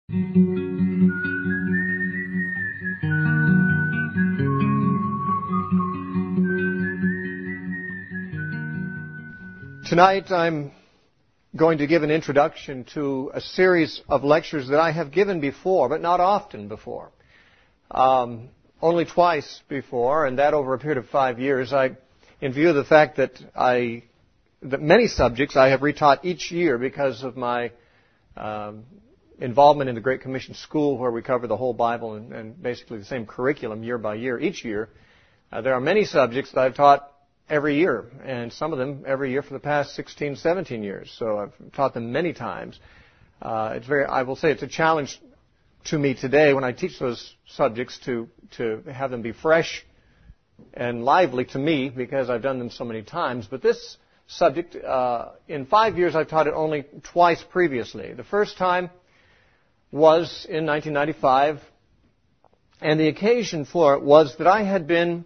Tonight I'm going to give an introduction to a series of lectures that I have given before, but not often before. Only twice before, and that over a period of 5 years. In view of the fact that many subjects I have retaught each year because of my involvement in the Great Commission School, where we cover the whole Bible and basically the same curriculum year by year, each year. There are many subjects that I've taught every year, and some of them every year for the past 16, 17 years. So I've taught them many times. I will say it's a challenge to me today when I teach those subjects to have them be fresh and lively to me because I've done them so many times. But this subject, in 5 years I've taught it only twice previously. The first time was in 1995, and the occasion for it was that I had been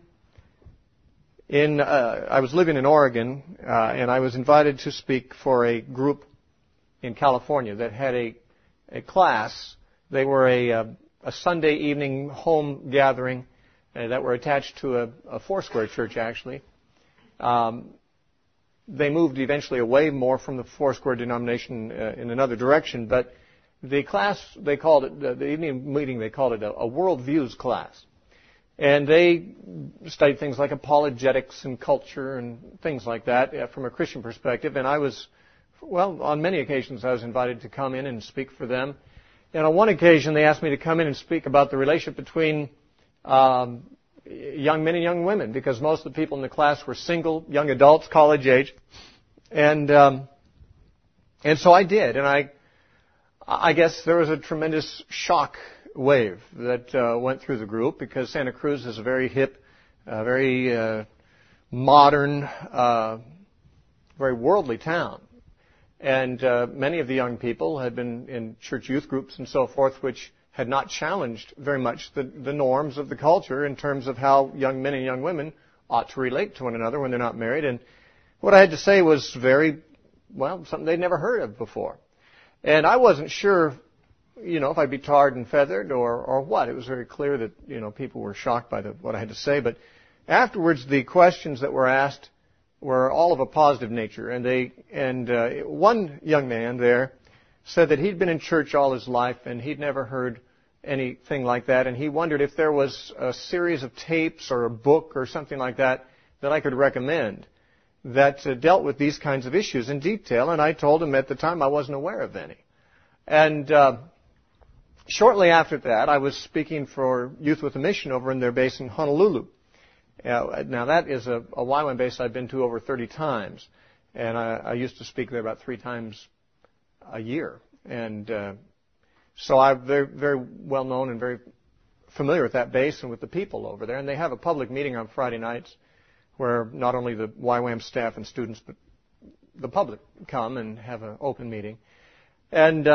I was living in Oregon, and I was invited to speak for a group in California that had a class. They were a Sunday evening home gathering that were attached to a Foursquare church, actually. They moved eventually away more from the Foursquare denomination in another direction, but the class, they called it, the evening meeting, they called it a worldviews class. And they studied things like apologetics and culture and things like that from a Christian perspective. And on many occasions I was invited to come in and speak for them. And on one occasion they asked me to come in and speak about the relationship between young men and young women, because most of the people in the class were single, young adults, college age. And so I did. And I guess there was a tremendous shock wave that went through the group, because Santa Cruz is a very hip, very modern, very worldly town. And many of the young people had been in church youth groups and so forth, which had not challenged very much the norms of the culture in terms of how young men and young women ought to relate to one another when they're not married. And what I had to say was something they'd never heard of before. And I wasn't sure if I'd be tarred and feathered or what. It was very clear that, people were shocked by what I had to say. But afterwards, the questions that were asked were all of a positive nature. And one young man there said that he'd been in church all his life and he'd never heard anything like that. And he wondered if there was a series of tapes or a book or something like that I could recommend that dealt with these kinds of issues in detail. And I told him at the time I wasn't aware of any. And shortly after that, I was speaking for Youth with a Mission over in their base in Honolulu. Now that is a YWAM base I've been to over 30 times. And I used to speak there about 3 times a year. And so I'm very, very well known and very familiar with that base and with the people over there. And they have a public meeting on Friday nights where not only the YWAM staff and students, but the public come and have an open meeting. And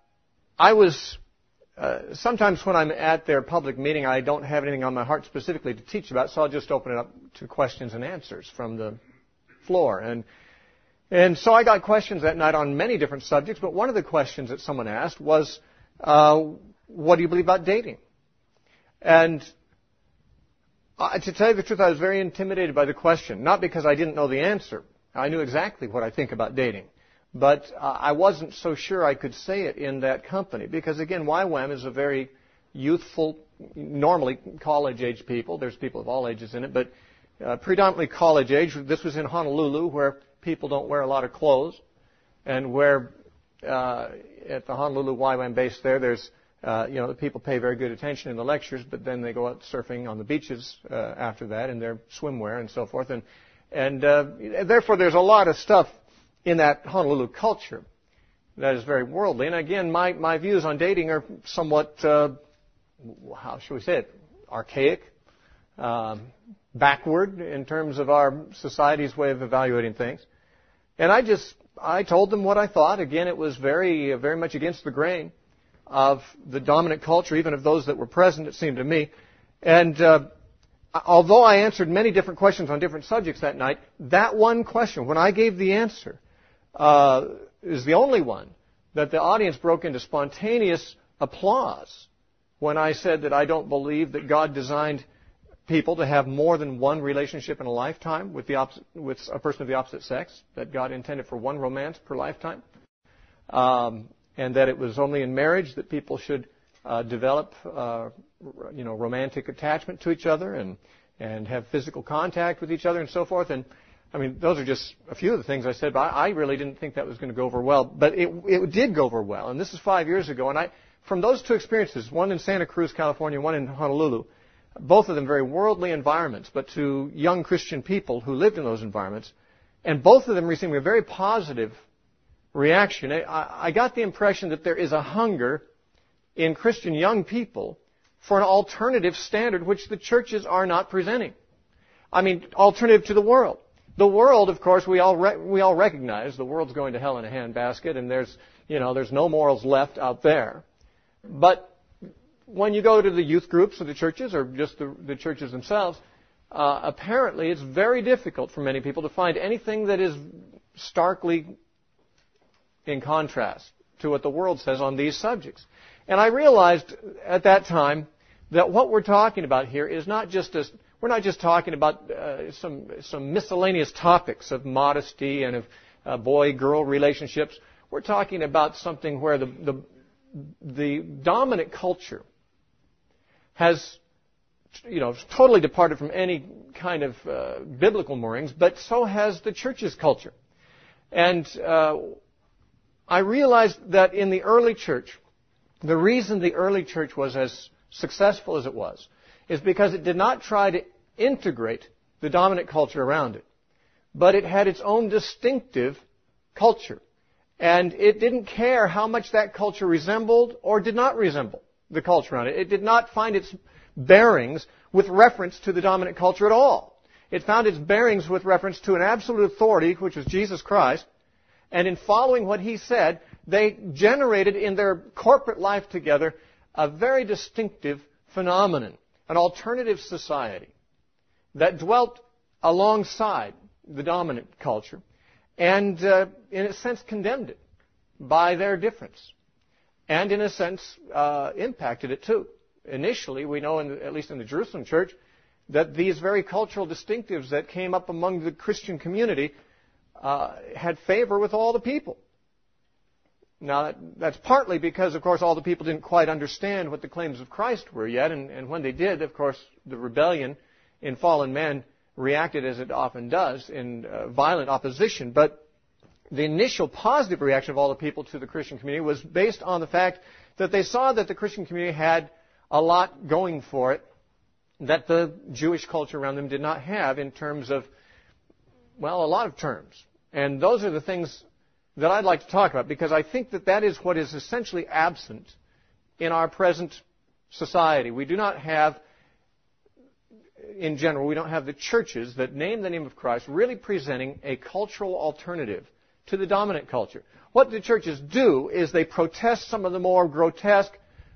sometimes when I'm at their public meeting, I don't have anything on my heart specifically to teach about, so I'll just open it up to questions and answers from the floor. And so I got questions that night on many different subjects, but one of the questions that someone asked was, what do you believe about dating? And to tell you the truth, I was very intimidated by the question, not because I didn't know the answer. I knew exactly what I think about dating. But I wasn't so sure I could say it in that company because, again, YWAM is a very youthful, normally college-age people. There's people of all ages in it, but predominantly college age. This was in Honolulu, where people don't wear a lot of clothes, and where at the Honolulu YWAM base there's the people pay very good attention in the lectures, but then they go out surfing on the beaches after that in their swimwear and so forth, and therefore there's a lot of stuff in that Honolulu culture that is very worldly. And again, my views on dating are somewhat, how should we say it, archaic, backward in terms of our society's way of evaluating things. And I told them what I thought. Again, it was very, very much against the grain of the dominant culture, even of those that were present, it seemed to me. And although I answered many different questions on different subjects that night, that one question, when I gave the answer, is the only one that the audience broke into spontaneous applause when I said that I don't believe that God designed people to have more than one relationship in a lifetime with a person of the opposite sex, that God intended for one romance per lifetime, and that it was only in marriage that people should develop romantic attachment to each other and have physical contact with each other and so forth. And I mean, those are just a few of the things I said, but I really didn't think that was going to go over well. But it did go over well, and this is 5 years ago. And from those two experiences, one in Santa Cruz, California, one in Honolulu, both of them very worldly environments, but to young Christian people who lived in those environments, and both of them receiving a very positive reaction. I got the impression that there is a hunger in Christian young people for an alternative standard which the churches are not presenting. I mean, alternative to the world. The world, of course, we all recognize the world's going to hell in a handbasket, and there's no morals left out there. But when you go to the youth groups of the churches or just the churches themselves, apparently it's very difficult for many people to find anything that is starkly in contrast to what the world says on these subjects. And I realized at that time that what we're talking about here is we're not just talking about some miscellaneous topics of modesty and of boy-girl relationships. We're talking about something where the dominant culture has, totally departed from any kind of biblical moorings, but so has the church's culture. And I realized that in the early church, the reason the early church was as successful as it was is because it did not try to integrate the dominant culture around it, but it had its own distinctive culture. And it didn't care how much that culture resembled or did not resemble the culture around it. It did not find its bearings with reference to the dominant culture at all. It found its bearings with reference to an absolute authority, which was Jesus Christ. And in following what He said, they generated in their corporate life together a very distinctive phenomenon, an alternative society that dwelt alongside the dominant culture and, in a sense, condemned it by their difference. And, in a sense, impacted it too. Initially, we know, at least in the Jerusalem church, that these very cultural distinctives that came up among the Christian community had favor with all the people. Now, that's partly because, of course, all the people didn't quite understand what the claims of Christ were yet, and when they did, of course, the rebellion in fallen man reacted as it often does in violent opposition. But the initial positive reaction of all the people to the Christian community was based on the fact that they saw that the Christian community had a lot going for it that the Jewish culture around them did not have in terms of, well, a lot of terms. And those are the things that I'd like to talk about, because I think that is what is essentially absent in our present society. We do not have, in general, we don't have the churches that name the name of Christ really presenting a cultural alternative to the dominant culture. What the churches do is they protest some of the more grotesque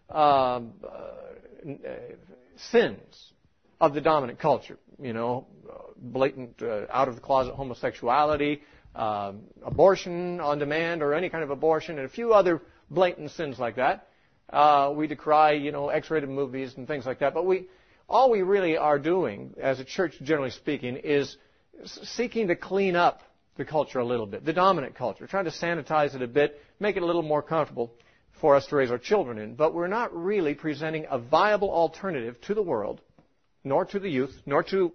sins of the dominant culture. Blatant out-of-the-closet homosexuality, abortion on demand or any kind of abortion, and a few other blatant sins like that. We decry, X-rated movies and things like that. But all we really are doing, as a church, generally speaking, is seeking to clean up the culture a little bit, the dominant culture, trying to sanitize it a bit, make it a little more comfortable for us to raise our children in. But we're not really presenting a viable alternative to the world, nor to the youth, nor to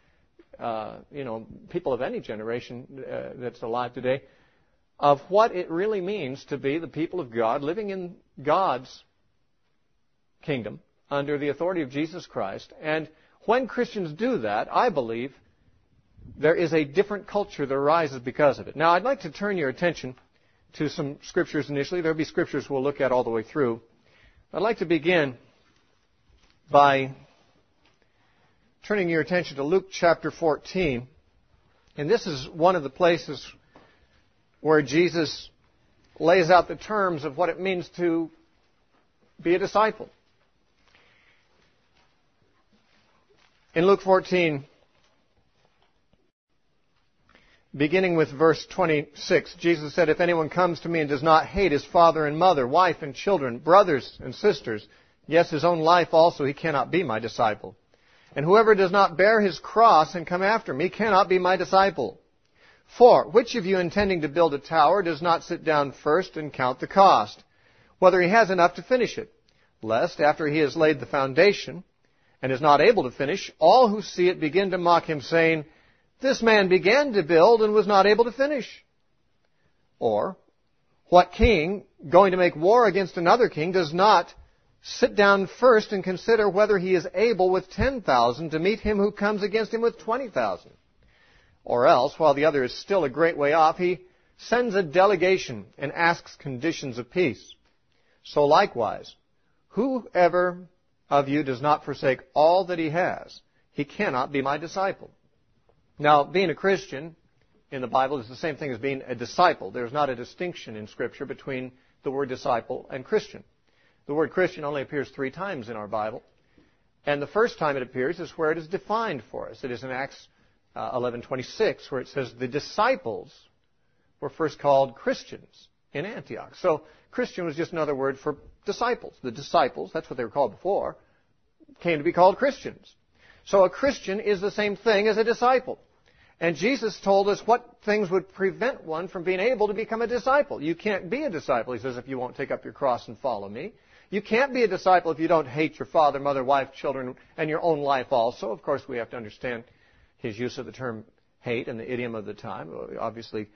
people of any generation that's alive today, of what it really means to be the people of God, living in God's kingdom under the authority of Jesus Christ. And when Christians do that, I believe there is a different culture that arises because of it. Now, I'd like to turn your attention to some scriptures initially. There will be scriptures we'll look at all the way through. I'd like to begin by turning your attention to Luke chapter 14. And this is one of the places where Jesus lays out the terms of what it means to be a disciple. In Luke 14, beginning with verse 26, Jesus said, "If anyone comes to me and does not hate his father and mother, wife and children, brothers and sisters, yes, his own life also, he cannot be my disciple. And whoever does not bear his cross and come after me cannot be my disciple. For which of you intending to build a tower does not sit down first and count the cost, whether he has enough to finish it, lest after he has laid the foundation and is not able to finish, all who see it begin to mock him, saying, 'This man began to build and was not able to finish.' Or, what king, going to make war against another king, does not sit down first and consider whether he is able with 10,000 to meet him who comes against him with 20,000? Or else, while the other is still a great way off, he sends a delegation and asks conditions of peace. So likewise, whoever of you does not forsake all that he has, he cannot be my disciple." Now, being a Christian in the Bible is the same thing as being a disciple. There's not a distinction in Scripture between the word disciple and Christian. The word Christian only appears 3 times in our Bible. And the first time it appears is where it is defined for us. It is in Acts 11:26, where it says the disciples were first called Christians in Antioch. So Christian was just another word for disciples. The disciples, that's what they were called before, came to be called Christians. So a Christian is the same thing as a disciple. And Jesus told us what things would prevent one from being able to become a disciple. You can't be a disciple, he says, if you won't take up your cross and follow me. You can't be a disciple if you don't hate your father, mother, wife, children, and your own life also. Of course, we have to understand his use of the term hate and the idiom of the time. Obviously,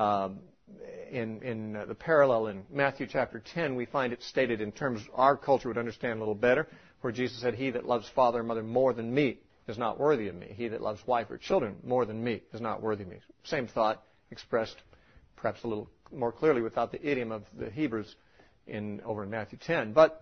in the parallel in Matthew chapter 10, we find it stated in terms our culture would understand a little better, where Jesus said, "He that loves father or mother more than me is not worthy of me. He that loves wife or children more than me is not worthy of me." Same thought expressed perhaps a little more clearly without the idiom of the Hebrews over in Matthew 10. But,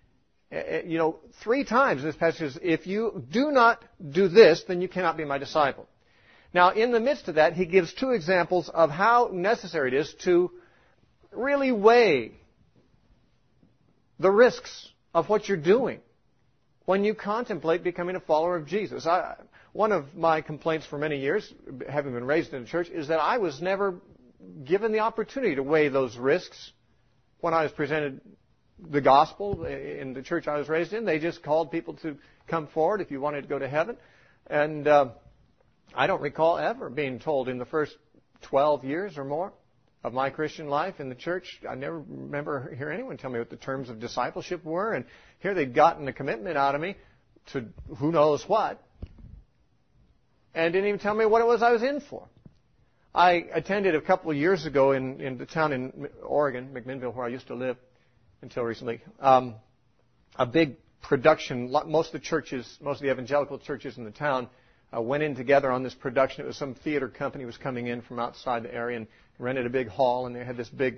3 times in this passage says, if you do not do this, then you cannot be my disciple. Now, in the midst of that, he gives 2 examples of how necessary it is to really weigh the risks of what you're doing when you contemplate becoming a follower of Jesus. One of my complaints for many years, having been raised in the church, is that I was never given the opportunity to weigh those risks when I was presented the gospel in the church I was raised in. They just called people to come forward if you wanted to go to heaven. And I don't recall ever being told in the first 12 years or more of my Christian life in the church, I never remember hearing anyone tell me what the terms of discipleship were. And here they'd gotten a commitment out of me to who knows what, and didn't even tell me what it was I was in for. I attended a couple of years ago in the town in Oregon, McMinnville, where I used to live until recently, a big production. Most of the evangelical churches in the town went in together on this production. It was some theater company was coming in from outside the area and rented a big hall, and they had this big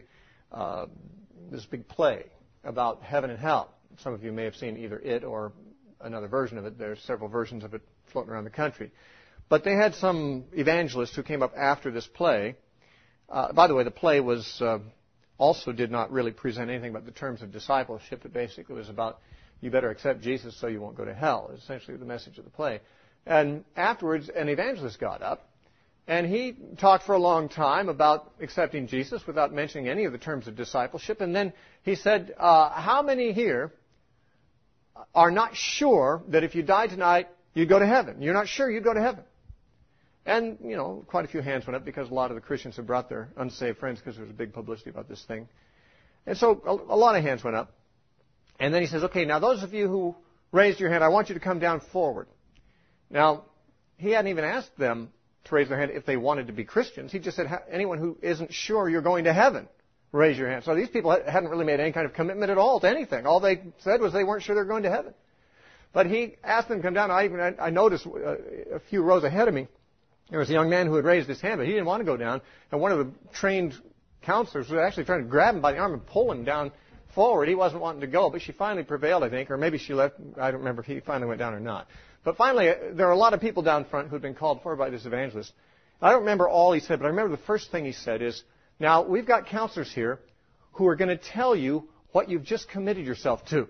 play about heaven and hell. Some of you may have seen either it or another version of it. There's several versions of it floating around the country. But they had some evangelist who came up after this play. By the way, the play was also did not really present anything about the terms of discipleship. It basically was about you better accept Jesus so you won't go to hell, is essentially the message of the play. And afterwards, an evangelist got up, and he talked for a long time about accepting Jesus without mentioning any of the terms of discipleship. And then he said, how many here are not sure that if you die tonight, you'd go to heaven? You're not sure you'd go to heaven. And, quite a few hands went up because a lot of the Christians had brought their unsaved friends because there was a big publicity about this thing. And so a lot of hands went up. And then he says, okay, now those of you who raised your hand, I want you to come down forward. Now, he hadn't even asked them to raise their hand if they wanted to be Christians. He just said, anyone who isn't sure you're going to heaven, raise your hand. So these people hadn't really made any kind of commitment at all to anything. All they said was they weren't sure they were going to heaven. But he asked them to come down. I noticed a few rows ahead of me, there was a young man who had raised his hand, but he didn't want to go down. And one of the trained counselors was actually trying to grab him by the arm and pull him down forward. He wasn't wanting to go, but she finally prevailed, I think, or maybe she left. I don't remember if he finally went down or not. But finally, there were a lot of people down front who had been called forward by this evangelist. I don't remember all he said, but I remember the first thing he said is, now, we've got counselors here who are going to tell you what you've just committed yourself to.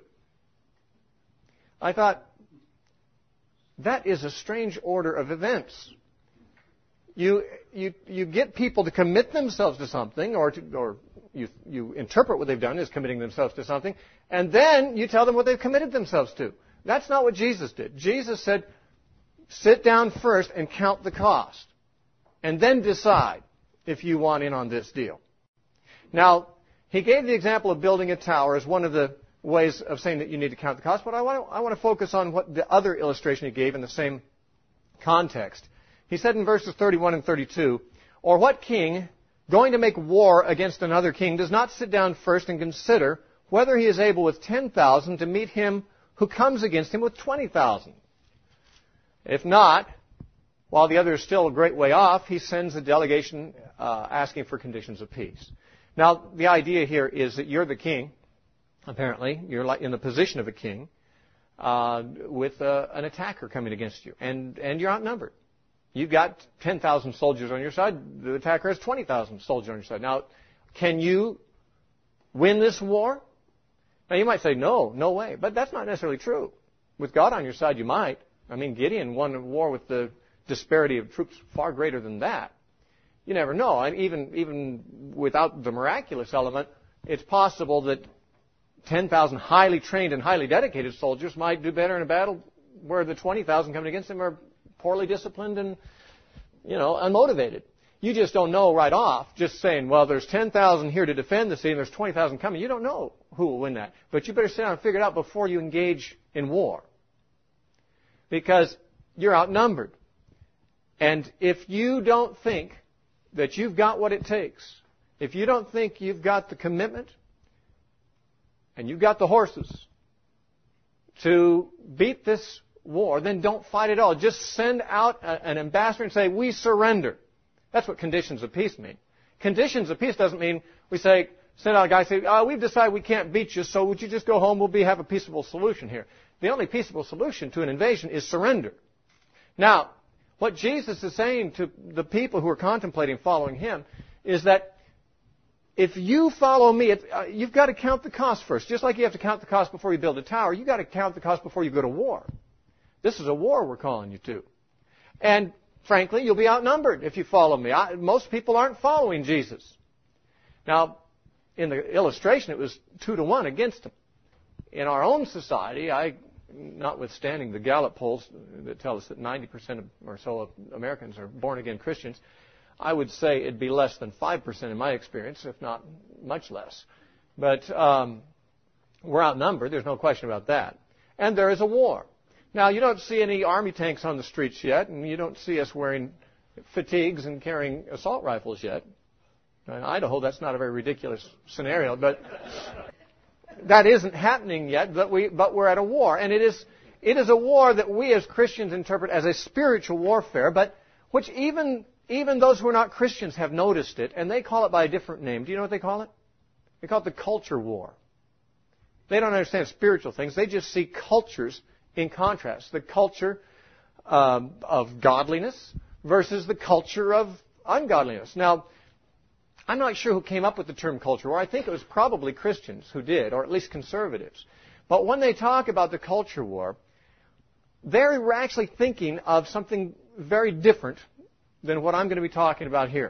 I thought, that is a strange order of events. You get people to commit themselves to something, or you interpret what they've done as committing themselves to something, and then you tell them what they've committed themselves to. That's not what Jesus did. Jesus said, sit down first and count the cost, and then decide if you want in on this deal. Now, he gave the example of building a tower as one of the ways of saying that you need to count the cost, but I want to focus on what the other illustration he gave in the same context. He said in verses 31 and 32, or what king, going to make war against another king, does not sit down first and consider whether he is able with 10,000 to meet him who comes against him with 20,000? If not, while the other is still a great way off, he sends a delegation asking for conditions of peace. Now, the idea here is that you're the king, apparently. You're like in the position of a king with an attacker coming against you, and you're outnumbered. You've got 10,000 soldiers on your side. The attacker has 20,000 soldiers on your side. Now, can you win this war? Now, you might say, no way. But that's not necessarily true. With God on your side, you might. I mean, Gideon won a war with the disparity of troops far greater than that. You never know. And even without the miraculous element, it's possible that 10,000 highly trained and highly dedicated soldiers might do better in a battle where the 20,000 coming against them are poorly disciplined and, unmotivated. You just don't know right off, just saying, well, there's 10,000 here to defend the city and there's 20,000 coming. You don't know who will win that. But you better sit down and figure it out before you engage in war. Because you're outnumbered. And if you don't think that you've got what it takes, if you don't think you've got the commitment and you've got the horses to beat this war, then don't fight at all. Just send out an ambassador and say, we surrender. That's what conditions of peace mean. Conditions of peace doesn't mean we say, send out a guy and say, we've decided we can't beat you, so would you just go home? We'll have a peaceable solution here. The only peaceable solution to an invasion is surrender. Now, what Jesus is saying to the people who are contemplating following him is that if you follow me, you've got to count the cost first. Just like you have to count the cost before you build a tower, you've got to count the cost before you go to war. This is a war we're calling you to. And frankly, you'll be outnumbered if you follow me. Most people aren't following Jesus. Now, in the illustration, it was 2-1 against him. In our own society, notwithstanding the Gallup polls that tell us that 90% or so of Americans are born-again Christians, I would say it'd be less than 5% in my experience, if not much less. But we're outnumbered. There's no question about that. And there is a war. Now, you don't see any army tanks on the streets yet, and you don't see us wearing fatigues and carrying assault rifles yet. In Idaho, that's not a very ridiculous scenario, but that isn't happening yet, but we're at a war. And it is a war that we as Christians interpret as a spiritual warfare, but which even those who are not Christians have noticed it, and they call it by a different name. Do you know what they call it? They call it the culture war. They don't understand spiritual things. They just see cultures in contrast. The culture of godliness versus the culture of ungodliness. Now, I'm not sure who came up with the term culture war. I think it was probably Christians who did, or at least conservatives. But when they talk about the culture war, they're actually thinking of something very different than what I'm going to be talking about here.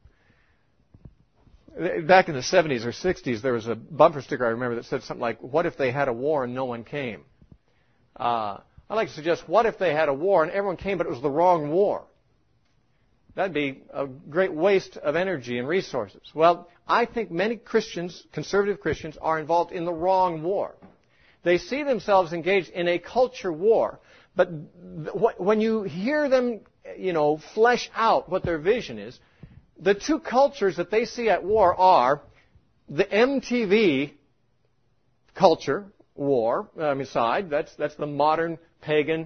Back in the 70s or 60s, there was a bumper sticker I remember that said something like, what if they had a war and no one came? I'd like to suggest, what if they had a war and everyone came but it was the wrong war? That'd be a great waste of energy and resources. Well, I think many Christians, conservative Christians, are involved in the wrong war. They see themselves engaged in a culture war. But when you hear them, flesh out what their vision is, the two cultures that they see at war are the MTV culture war, side. That's the modern pagan,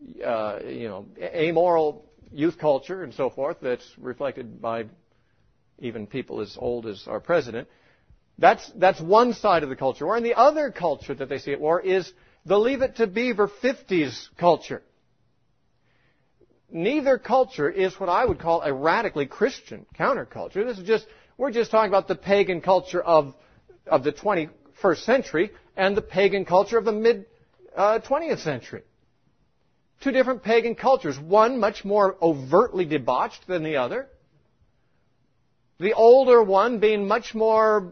amoral youth culture and so forth that's reflected by even people as old as our president. That's one side of the culture war. And the other culture that they see at war is the Leave It to Beaver 50s culture. Neither culture is what I would call a radically Christian counterculture. We're just talking about the pagan culture of the 21st century and the pagan culture of the mid-20th century. Two different pagan cultures, one much more overtly debauched than the other. The older one being much more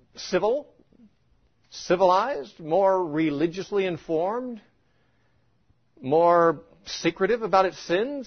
civilized, more religiously informed, more secretive about its sins,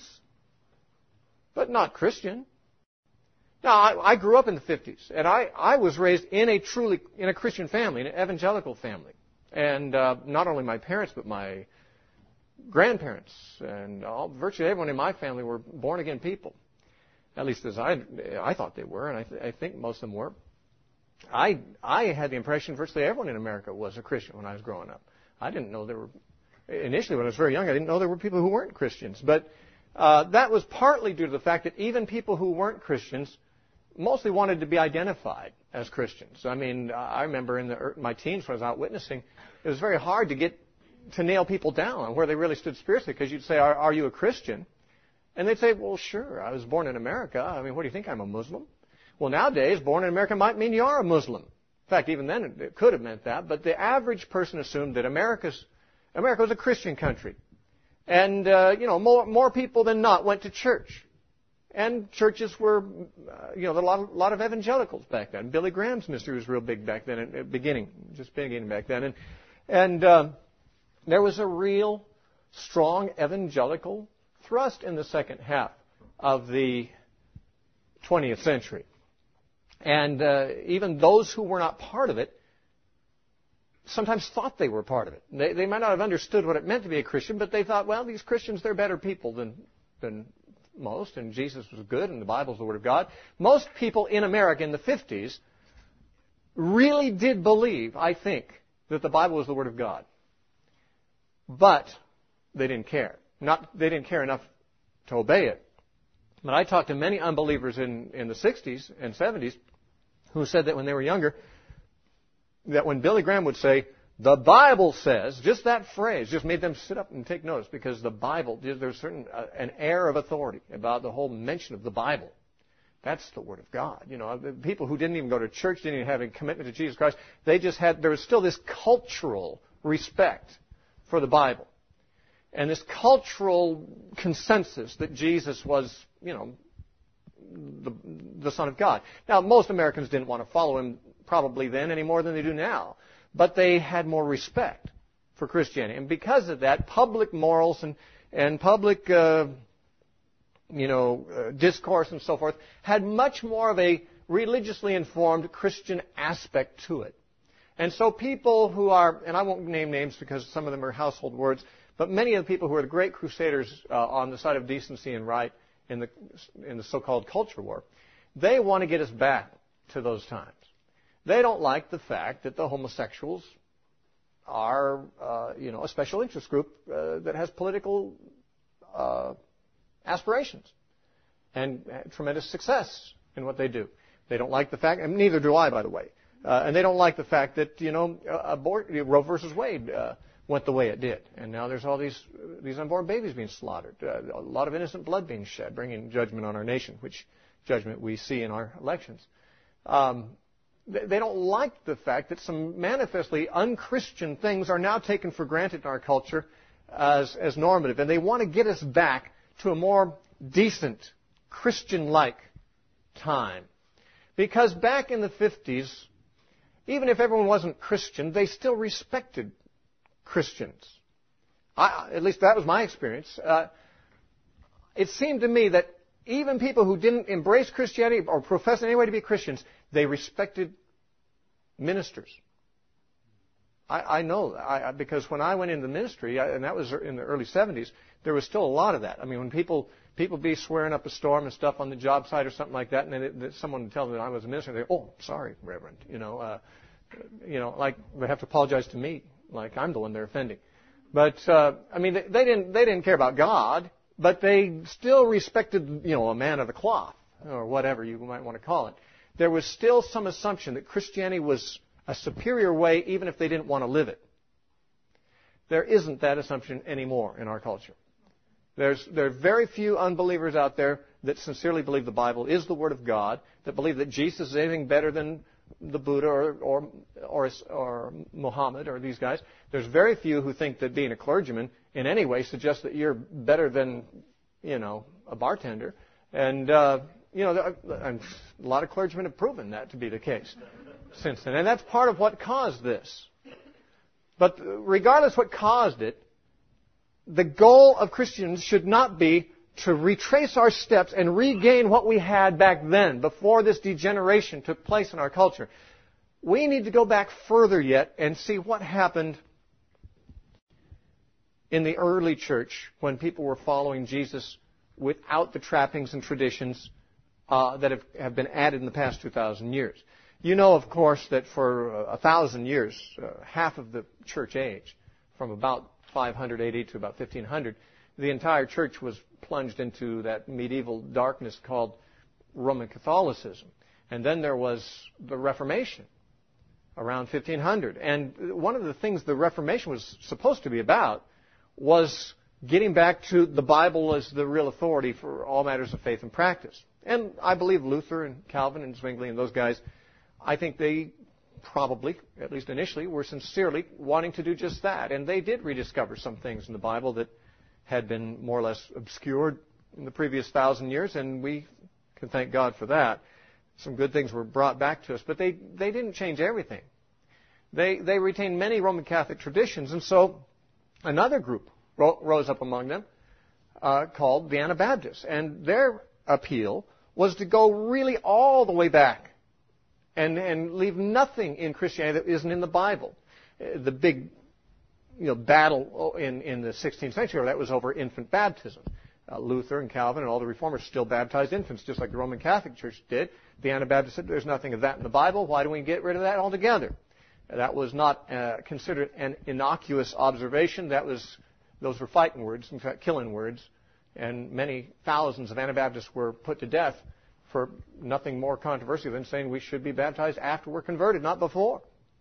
but not Christian. Now, I grew up in the 50s, and I was raised in a Christian family, in an evangelical family. And not only my parents, but my grandparents and virtually everyone in my family were born-again people. At least as I thought they were, and I think most of them were. I had the impression virtually everyone in America was a Christian when I was growing up. I didn't know there were, initially when I was very young, I didn't know there were people who weren't Christians. But that was partly due to the fact that even people who weren't Christians mostly wanted to be identified as Christians. I mean, I remember in my teens when I was out witnessing, it was very hard to nail people down on where they really stood spiritually, because you'd say, are you a Christian? And they'd say, well, sure, I was born in America. I mean, what do you think, I'm a Muslim? Well, nowadays, born in America might mean you are a Muslim. In fact, even then it could have meant that, but the average person assumed that America was a Christian country. And, more people than not went to church. And churches were, there were a lot of evangelicals back then. Billy Graham's ministry was real big back then, beginning back then. And there was a real strong evangelical thrust in the second half of the 20th century. And even those who were not part of it sometimes thought they were part of it. They might not have understood what it meant to be a Christian, but they thought, well, these Christians, they're better people than most, and Jesus was good, and the Bible's the Word of God. Most people in America in the 50s really did believe, I think, that the Bible was the Word of God. But they didn't care. They didn't care enough to obey it. But I talked to many unbelievers in the 60s and 70s who said that when they were younger, that when Billy Graham would say, the Bible says, just that phrase just made them sit up and take notice, because the Bible, there's an air of authority about the whole mention of the Bible. That's the Word of God. The people who didn't even go to church, didn't even have a commitment to Jesus Christ, there was still this cultural respect for the Bible. And this cultural consensus that Jesus was, the Son of God. Now, most Americans didn't want to follow him probably then any more than they do now. But they had more respect for Christianity. And because of that, public morals and public, discourse and so forth had much more of a religiously informed Christian aspect to it. And so people who are, and I won't name names because some of them are household words, but many of the people who are the great crusaders on the side of decency and right in the so-called culture war, they want to get us back to those times. They don't like the fact that the homosexuals are, a special interest group that has political aspirations and tremendous success in what they do. They don't like the fact, and neither do I, by the way, and they don't like the fact that, Roe versus Wade went the way it did. And now there's all these unborn babies being slaughtered, a lot of innocent blood being shed, bringing judgment on our nation, which judgment we see in our elections. They don't like the fact that some manifestly unchristian things are now taken for granted in our culture as normative. And they want to get us back to a more decent, Christian-like time. Because back in the 50s, even if everyone wasn't Christian, they still respected Christians. At least that was my experience. It seemed to me that even people who didn't embrace Christianity or profess in any way to be Christians, they respected ministers. I know because when I went into the ministry, and that was in the early 70s, there was still a lot of that. I mean, when people be swearing up a storm and stuff on the job site or something like that, and then someone would tell them that I was a minister, they go, "Oh, sorry, Reverend," like they have to apologize to me, like I'm the one they're offending. But they didn't care about God. But they still respected, a man of the cloth, or whatever you might want to call it. There was still some assumption that Christianity was a superior way, even if they didn't want to live it. There isn't that assumption anymore in our culture. There are very few unbelievers out there that sincerely believe the Bible is the Word of God, that believe that Jesus is anything better than the Buddha or Muhammad or these guys. There's very few who think that being a clergyman in any way suggests that you're better than, a bartender. And, and a lot of clergymen have proven that to be the case since then. And that's part of what caused this. But regardless what caused it, the goal of Christians should not be to retrace our steps and regain what we had back then, before this degeneration took place in our culture. We need to go back further yet and see what happened in the early church when people were following Jesus without the trappings and traditions that have been added in the past 2,000 years. You know, of course, that for 1,000 years, half of the church age, from about 500 AD to about 1500, the entire church was plunged into that medieval darkness called Roman Catholicism. And then there was the Reformation around 1500. And one of the things the Reformation was supposed to be about was getting back to the Bible as the real authority for all matters of faith and practice. And I believe Luther and Calvin and Zwingli and those guys, I think they probably, at least initially, were sincerely wanting to do just that. And they did rediscover some things in the Bible that had been more or less obscured in the previous 1,000 years, and we can thank God for that. Some good things were brought back to us, but they didn't change everything. They retained many Roman Catholic traditions, and so another group rose up among them called the Anabaptists. And their appeal was to go really all the way back and leave nothing in Christianity that isn't in the Bible. The big battle in the 16th century, that was over infant baptism. Luther and Calvin and all the reformers still baptized infants, just like the Roman Catholic Church did. The Anabaptists said, there's nothing of that in the Bible. Why don't we get rid of that altogether? That was not considered an innocuous observation. Those were fighting words, in fact, killing words. And many thousands of Anabaptists were put to death for nothing more controversial than saying we should be baptized after we're converted, not before.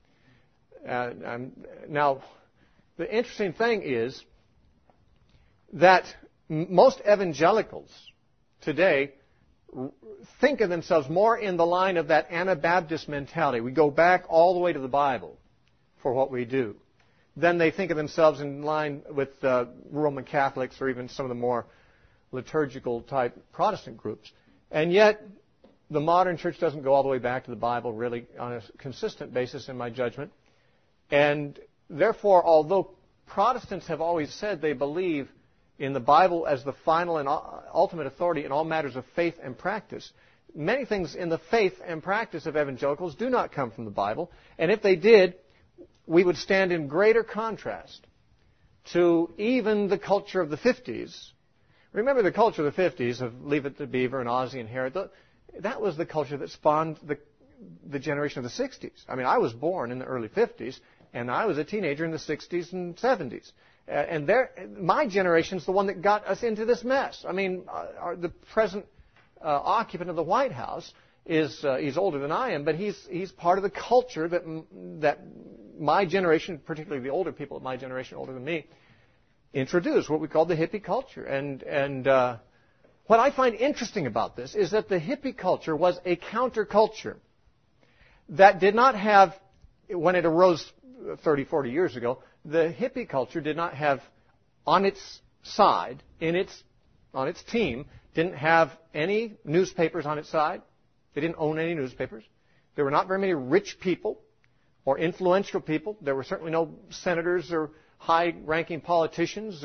Now, the interesting thing is that most evangelicals today think of themselves more in the line of that Anabaptist mentality. We go back all the way to the Bible for what we do. Then they think of themselves in line with Roman Catholics or even some of the more liturgical type Protestant groups. And yet, the modern church doesn't go all the way back to the Bible really on a consistent basis, in my judgment. And therefore, although Protestants have always said they believe in the Bible as the final and ultimate authority in all matters of faith and practice, many things in the faith and practice of evangelicals do not come from the Bible. And if they did, we would stand in greater contrast to even the culture of the 50s. Remember the culture of the 50s of Leave It to Beaver and Ozzie and Harriet? That was the culture that spawned the generation of the 60s. I mean, I was born in the early 50s, and I was a teenager in the 60s and 70s. And my generation's the one that got us into this mess. I mean, the present occupant of the White House he's older than I am, but he's part of the culture that my generation, particularly the older people of my generation, older than me, introduced, what we call the hippie culture. And what I find interesting about this is that the hippie culture was a counterculture that did not have, when it arose 30, 40 years ago, the hippie culture did not have on its side, on its team, didn't have any newspapers on its side. They didn't own any newspapers. There were not very many rich people or influential people. There were certainly no senators or high-ranking politicians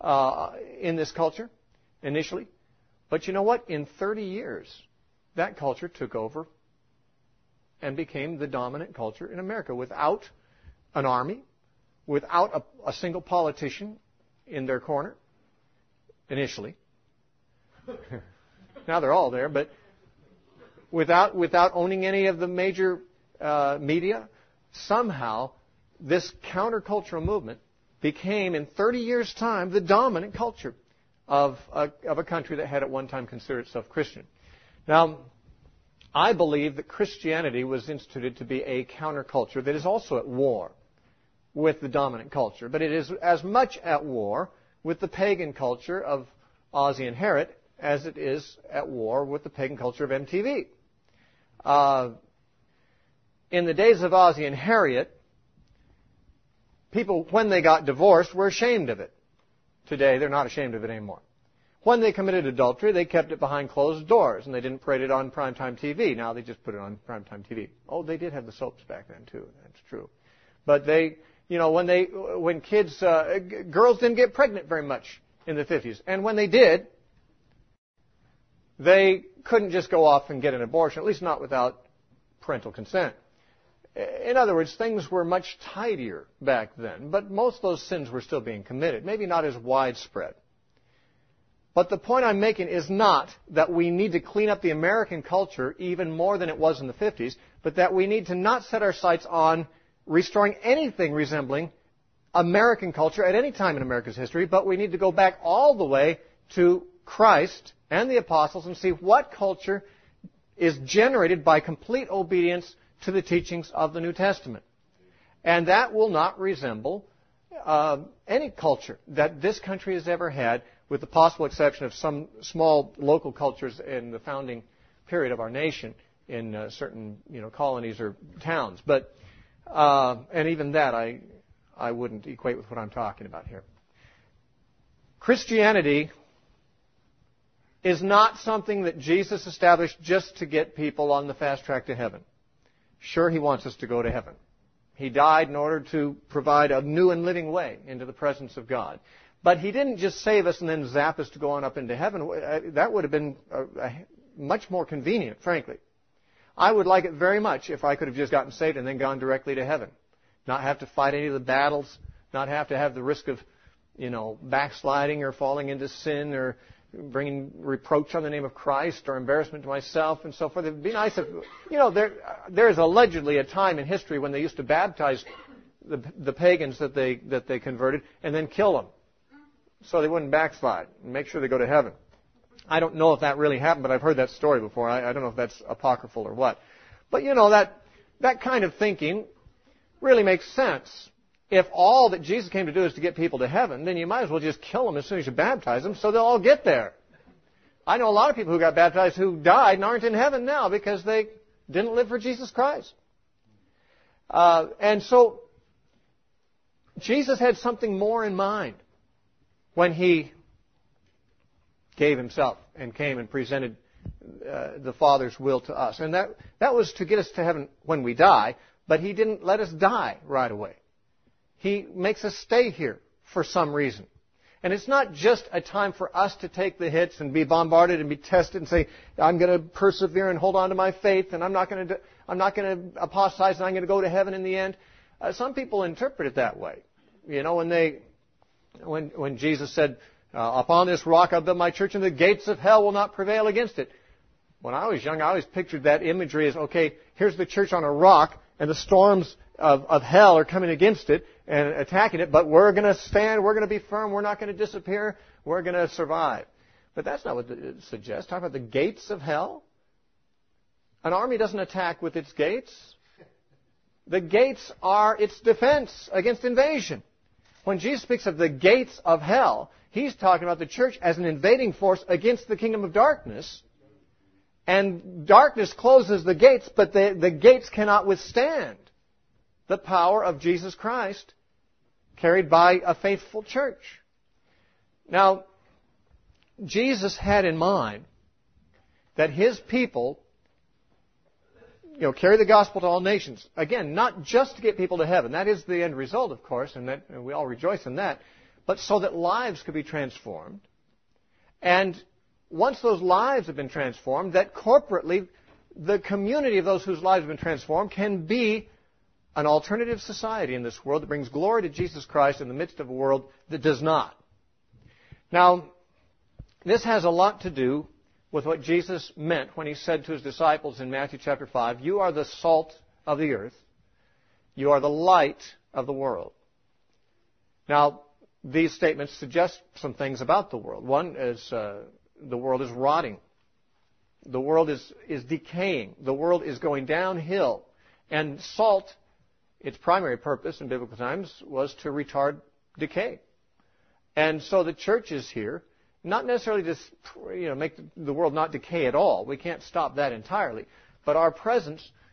in this culture initially. But you know what? In 30 years, that culture took over and became the dominant culture in America without an army, without a single politician in their corner initially. Now they're all there, but without owning any of the major media, somehow this countercultural movement became, in 30 years' time, the dominant culture of a country that had at one time considered itself Christian. Now, I believe that Christianity was instituted to be a counterculture that is also at war with the dominant culture, but it is as much at war with the pagan culture of Ozzie and Harriet as it is at war with the pagan culture of MTV. in the days of Ozzie and Harriet, people, when they got divorced, were ashamed of it. Today, they're not ashamed of it anymore. When they committed adultery, they kept it behind closed doors, and they didn't parade it on primetime TV. Now they just put it on primetime TV. Oh, they did have the soaps back then, too. That's true. But they, when kids, girls didn't get pregnant very much in the 50s. And when they did, they couldn't just go off and get an abortion, at least not without parental consent. In other words, things were much tidier back then, but most of those sins were still being committed, maybe not as widespread. But the point I'm making is not that we need to clean up the American culture even more than it was in the 50s, but that we need to not set our sights on restoring anything resembling American culture at any time in America's history, but we need to go back all the way to Christ and the apostles and see what culture is generated by complete obedience to the teachings of the New Testament. And that will not resemble any culture that this country has ever had, with the possible exception of some small local cultures in the founding period of our nation in certain colonies or towns. But and even that I wouldn't equate with what I'm talking about here. Christianity is not something that Jesus established just to get people on the fast track to heaven. Sure, He wants us to go to heaven. He died in order to provide a new and living way into the presence of God. But He didn't just save us and then zap us to go on up into heaven. That would have been much more convenient, frankly. I would like it very much if I could have just gotten saved and then gone directly to heaven. Not have to fight any of the battles, not have to have the risk of, backsliding or falling into sin or bringing reproach on the name of Christ or embarrassment to myself and so forth. It would be nice if, there's allegedly a time in history when they used to baptize the pagans that they converted and then kill them so they wouldn't backslide and make sure they go to heaven. I don't know if that really happened, but I've heard that story before. I don't know if that's apocryphal or what. But that kind of thinking really makes sense. If all that Jesus came to do is to get people to heaven, then you might as well just kill them as soon as you baptize them so they'll all get there. I know a lot of people who got baptized who died and aren't in heaven now because they didn't live for Jesus Christ. And so Jesus had something more in mind when He gave Himself and came and presented the Father's will to us. And that was to get us to heaven when we die, but He didn't let us die right away. He makes us stay here for some reason. And it's not just a time for us to take the hits and be bombarded and be tested and say, I'm going to persevere and hold on to my faith and I'm not going to apostatize and I'm going to go to heaven in the end. Some people interpret it that way. When Jesus said, upon this rock I'll build my church and the gates of hell will not prevail against it. When I was young, I always pictured that imagery as, okay, here's the church on a rock and the storms of hell are coming against it and attacking it, but we're going to stand, we're going to be firm, we're not going to disappear, we're going to survive. But that's not what it suggests. Talk about the gates of hell. An army doesn't attack with its gates. The gates are its defense against invasion. When Jesus speaks of the gates of hell, He's talking about the church as an invading force against the kingdom of darkness. And darkness closes the gates, but the gates cannot withstand the power of Jesus Christ carried by a faithful church. Now, Jesus had in mind that His people, carry the gospel to all nations. Again, not just to get people to heaven. That is the end result, of course, and we all rejoice in that. But so that lives could be transformed. And once those lives have been transformed, that corporately, the community of those whose lives have been transformed can be an alternative society in this world that brings glory to Jesus Christ in the midst of a world that does not. Now, this has a lot to do with what Jesus meant when He said to His disciples in Matthew chapter 5, you are the salt of the earth. You are the light of the world. Now, these statements suggest some things about the world. One is the world is rotting. The world is decaying. The world is going downhill. And salt, its primary purpose in biblical times, was to retard decay. And so the church is here, not necessarily to make the world not decay at all. We can't stop that entirely. But our presence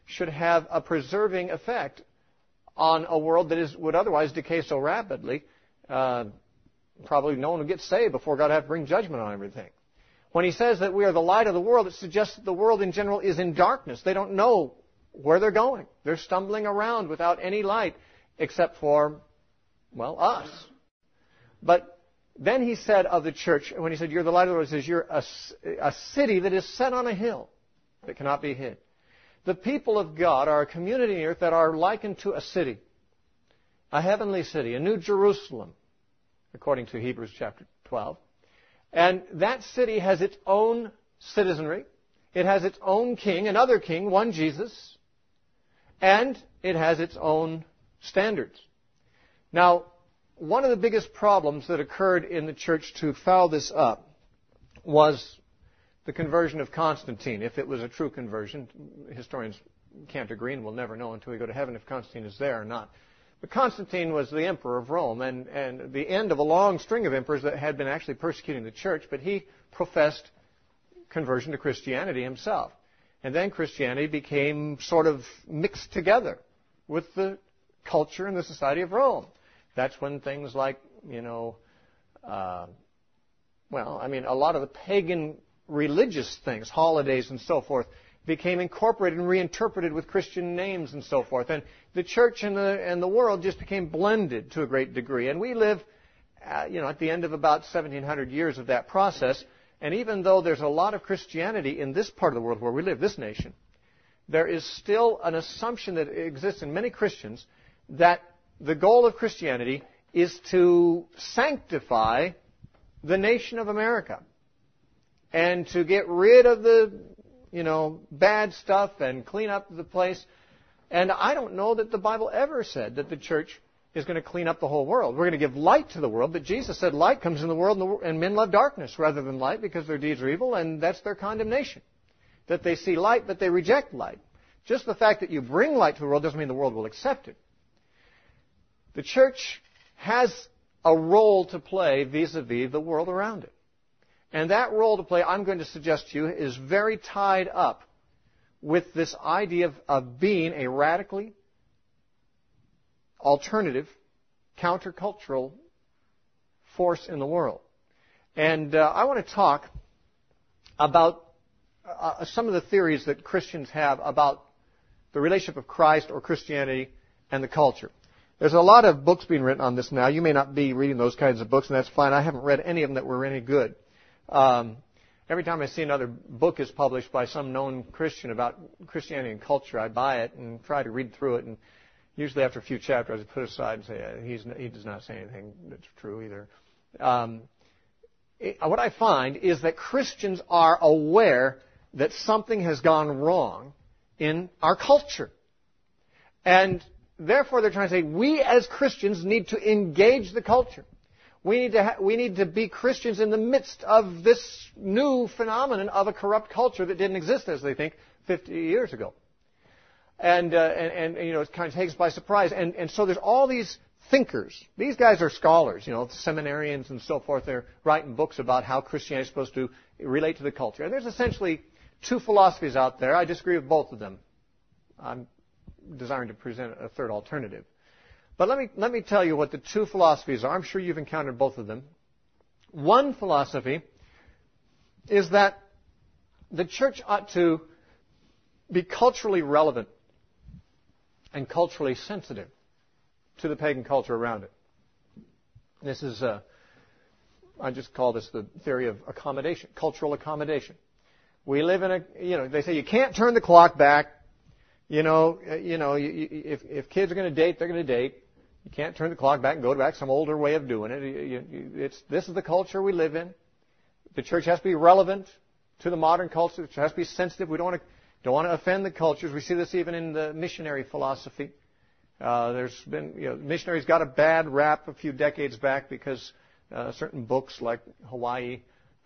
should have a preserving effect on a world that would otherwise decay so rapidly. Probably no one would get saved before God would have to bring judgment on everything. When he says that we are the light of the world, it suggests that the world in general is in darkness. They don't know where they're going. They're stumbling around without any light except for, well, us. But then he said of the church, when he said, you're the light of the world, he says, you're a city that is set on a hill that cannot be hid. The people of God are a community on earth that are likened to a city, a heavenly city, a new Jerusalem, according to Hebrews chapter 12. And that city has its own citizenry. It has its own king, another king, one Jesus. And it has its own standards. Now, one of the biggest problems that occurred in the church to foul this up was the conversion of Constantine. If it was a true conversion, historians can't agree and will never know until we go to heaven if Constantine is there or not. But Constantine was the emperor of Rome and the end of a long string of emperors that had been actually persecuting the church, but he professed conversion to Christianity himself. And then Christianity became sort of mixed together with the culture and the society of Rome. That's when things like, a lot of the pagan religious things, holidays and so forth, became incorporated and reinterpreted with Christian names and so forth. And the church and the world just became blended to a great degree. And we live, at the end of about 1,700 years of that process. And even though there's a lot of Christianity in this part of the world where we live, this nation, there is still an assumption that exists in many Christians that the goal of Christianity is to sanctify the nation of America and to get rid of the, bad stuff and clean up the place. And I don't know that the Bible ever said that the church is going to clean up the whole world. We're going to give light to the world, but Jesus said light comes in the world and men love darkness rather than light because their deeds are evil, and that's their condemnation. That they see light, but they reject light. Just the fact that you bring light to the world doesn't mean the world will accept it. The church has a role to play vis-a-vis the world around it. And that role to play, I'm going to suggest to you, is very tied up with this idea of being a radically alternative, countercultural force in the world. And I want to talk about some of the theories that Christians have about the relationship of Christ or Christianity and the culture. There's a lot of books being written on this now. You may not be reading those kinds of books, and that's fine. I haven't read any of them that were any good. Every time I see another book is published by some known Christian about Christianity and culture, I buy it and try to read through it. And usually after a few chapters, I put it aside and say, he does not say anything that's true either. What I find is that Christians are aware that something has gone wrong in our culture. And therefore, they're trying to say, we as Christians need to engage the culture. We need to be Christians in the midst of this new phenomenon of a corrupt culture that didn't exist, as they think, 50 years ago. And it kind of takes us by surprise. And so there's all these thinkers. These guys are scholars, seminarians and so forth. They're writing books about how Christianity is supposed to relate to the culture. And there's essentially two philosophies out there. I disagree with both of them. I'm desiring to present a third alternative. But let me tell you what the two philosophies are. I'm sure you've encountered both of them. One philosophy is that the church ought to be culturally relevant and culturally sensitive to the pagan culture around it. This is, I just call this the theory of accommodation, cultural accommodation. We live in they say you can't turn the clock back. If kids are going to date, they're going to date. You can't turn the clock back and go back to some older way of doing it. This is the culture we live in. The church has to be relevant to the modern culture. It has to be sensitive. We don't want to offend the cultures. We see this even in the missionary philosophy. There's been, missionaries got a bad rap a few decades back because certain books like Hawaii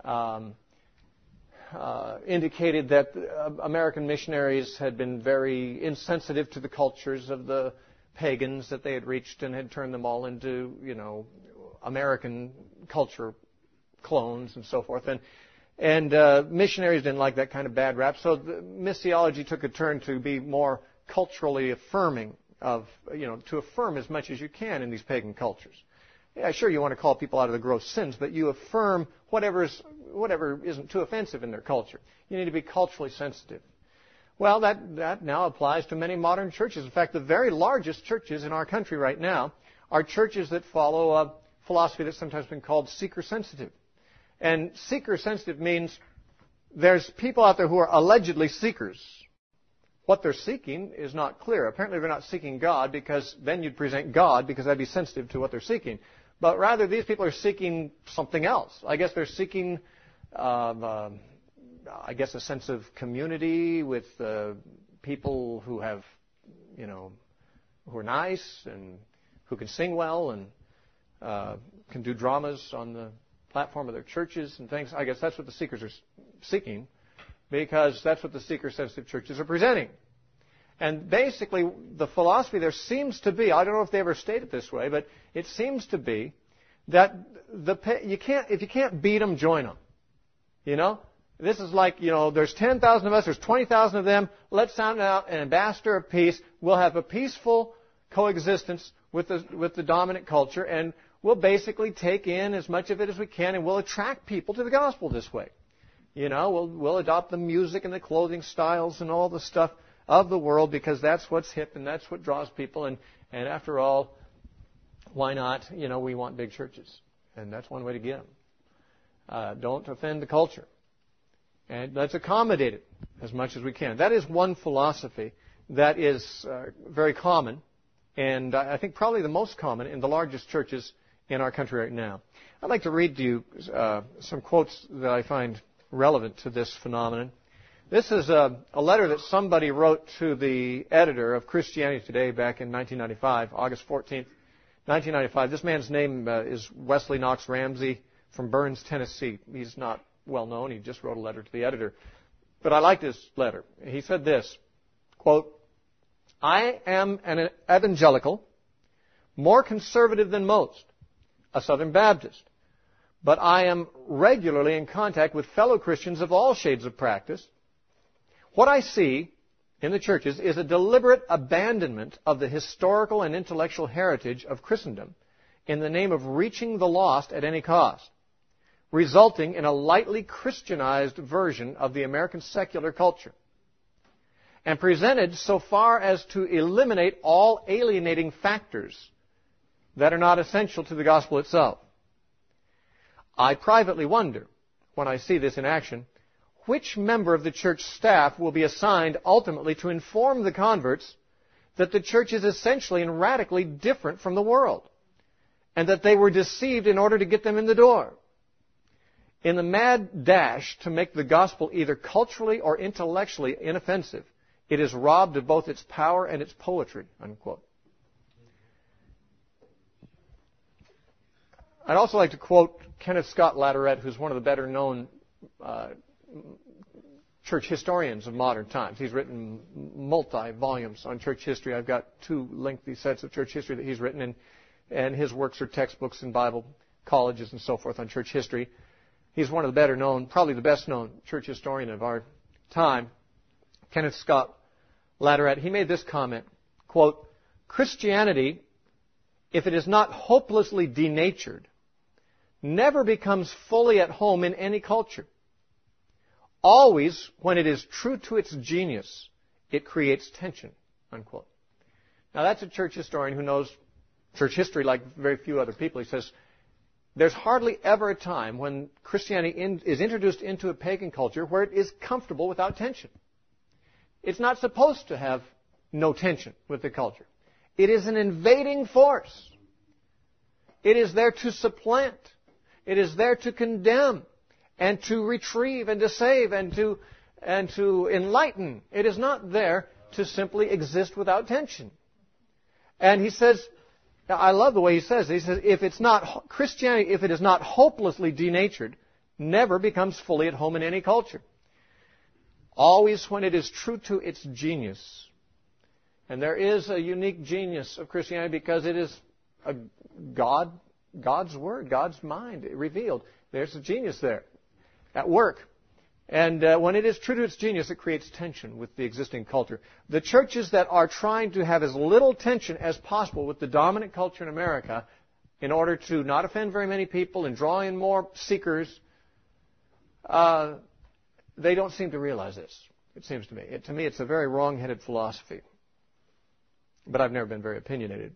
indicated that American missionaries had been very insensitive to the cultures of the pagans that they had reached and had turned them all into, American culture clones and so forth. And missionaries didn't like that kind of bad rap, so the missiology took a turn to be more culturally affirming of, to affirm as much as you can in these pagan cultures. Yeah, sure, you want to call people out of the gross sins, but you affirm whatever isn't too offensive in their culture. You need to be culturally sensitive. Well, that now applies to many modern churches. In fact, the very largest churches in our country right now are churches that follow a philosophy that's sometimes been called seeker-sensitive. And seeker-sensitive means there's people out there who are allegedly seekers. What they're seeking is not clear. Apparently they're not seeking God, because then you'd present God, because that'd be sensitive to what they're seeking. But rather, these people are seeking something else. I guess they're seeking, a sense of community with people who have, who are nice and who can sing well and can do dramas on the platform of their churches and things. I guess that's what the seekers are seeking, because that's what the seeker-sensitive churches are presenting. And basically, the philosophy there seems to be, I don't know if they ever state it this way, but it seems to be that if you can't beat them, join them. This is like, there's 10,000 of us, there's 20,000 of them. Let's sound out an ambassador of peace. We'll have a peaceful coexistence with the dominant culture, and we'll basically take in as much of it as we can, and we'll attract people to the gospel this way. We'll adopt the music and the clothing styles and all the stuff of the world, because that's what's hip and that's what draws people. And after all, why not? We want big churches, and that's one way to get them. Don't offend the culture, and let's accommodate it as much as we can. That is one philosophy that is very common, and I think probably the most common in the largest churches in our country right now. I'd like to read to you some quotes that I find relevant to this phenomenon. This is a letter that somebody wrote to the editor of Christianity Today back in 1995, August 14th, 1995. This man's name is Wesley Knox Ramsey from Burns, Tennessee. He's not well known. He just wrote a letter to the editor. But I liked his letter. He said this, quote, "I am an evangelical, more conservative than most, a Southern Baptist. But I am regularly in contact with fellow Christians of all shades of practice. What I see in the churches is a deliberate abandonment of the historical and intellectual heritage of Christendom in the name of reaching the lost at any cost, resulting in a lightly Christianized version of the American secular culture, and presented so far as to eliminate all alienating factors that are not essential to the gospel itself. I privately wonder, when I see this in action, which member of the church staff will be assigned ultimately to inform the converts that the church is essentially and radically different from the world, and that they were deceived in order to get them in the door. In the mad dash to make the gospel either culturally or intellectually inoffensive, it is robbed of both its power and its poetry," unquote. I'd also like to quote Kenneth Scott Latourette, who's one of the better known church historians of modern times. He's written multi-volumes on church history. I've got 2 lengthy sets of church history that he's written, and his works are textbooks in Bible colleges and so forth on church history. He's one of the better known, probably the best known church historian of our time, Kenneth Scott Latourette. He made this comment, quote, "Christianity, if it is not hopelessly denatured, never becomes fully at home in any culture. Always, when it is true to its genius, it creates tension," unquote. Now, that's a church historian who knows church history like very few other people. He says, there's hardly ever a time when Christianity is introduced into a pagan culture where it is comfortable without tension. It's not supposed to have no tension with the culture. It is an invading force. It is there to supplant. It is there to condemn and to retrieve and to save and to enlighten. It is not there to simply exist without tension. And he says, I love the way he says it. He says, Christianity, if it is not hopelessly denatured, never becomes fully at home in any culture. Always when it is true to its genius. And there is a unique genius of Christianity because it is God's Word, God's mind revealed. There's a genius there at work. And when it is true to its genius, it creates tension with the existing culture. The churches that are trying to have as little tension as possible with the dominant culture in America in order to not offend very many people and draw in more seekers, they don't seem to realize this, it seems to me. To me, it's a very wrong-headed philosophy. But I've never been very opinionated.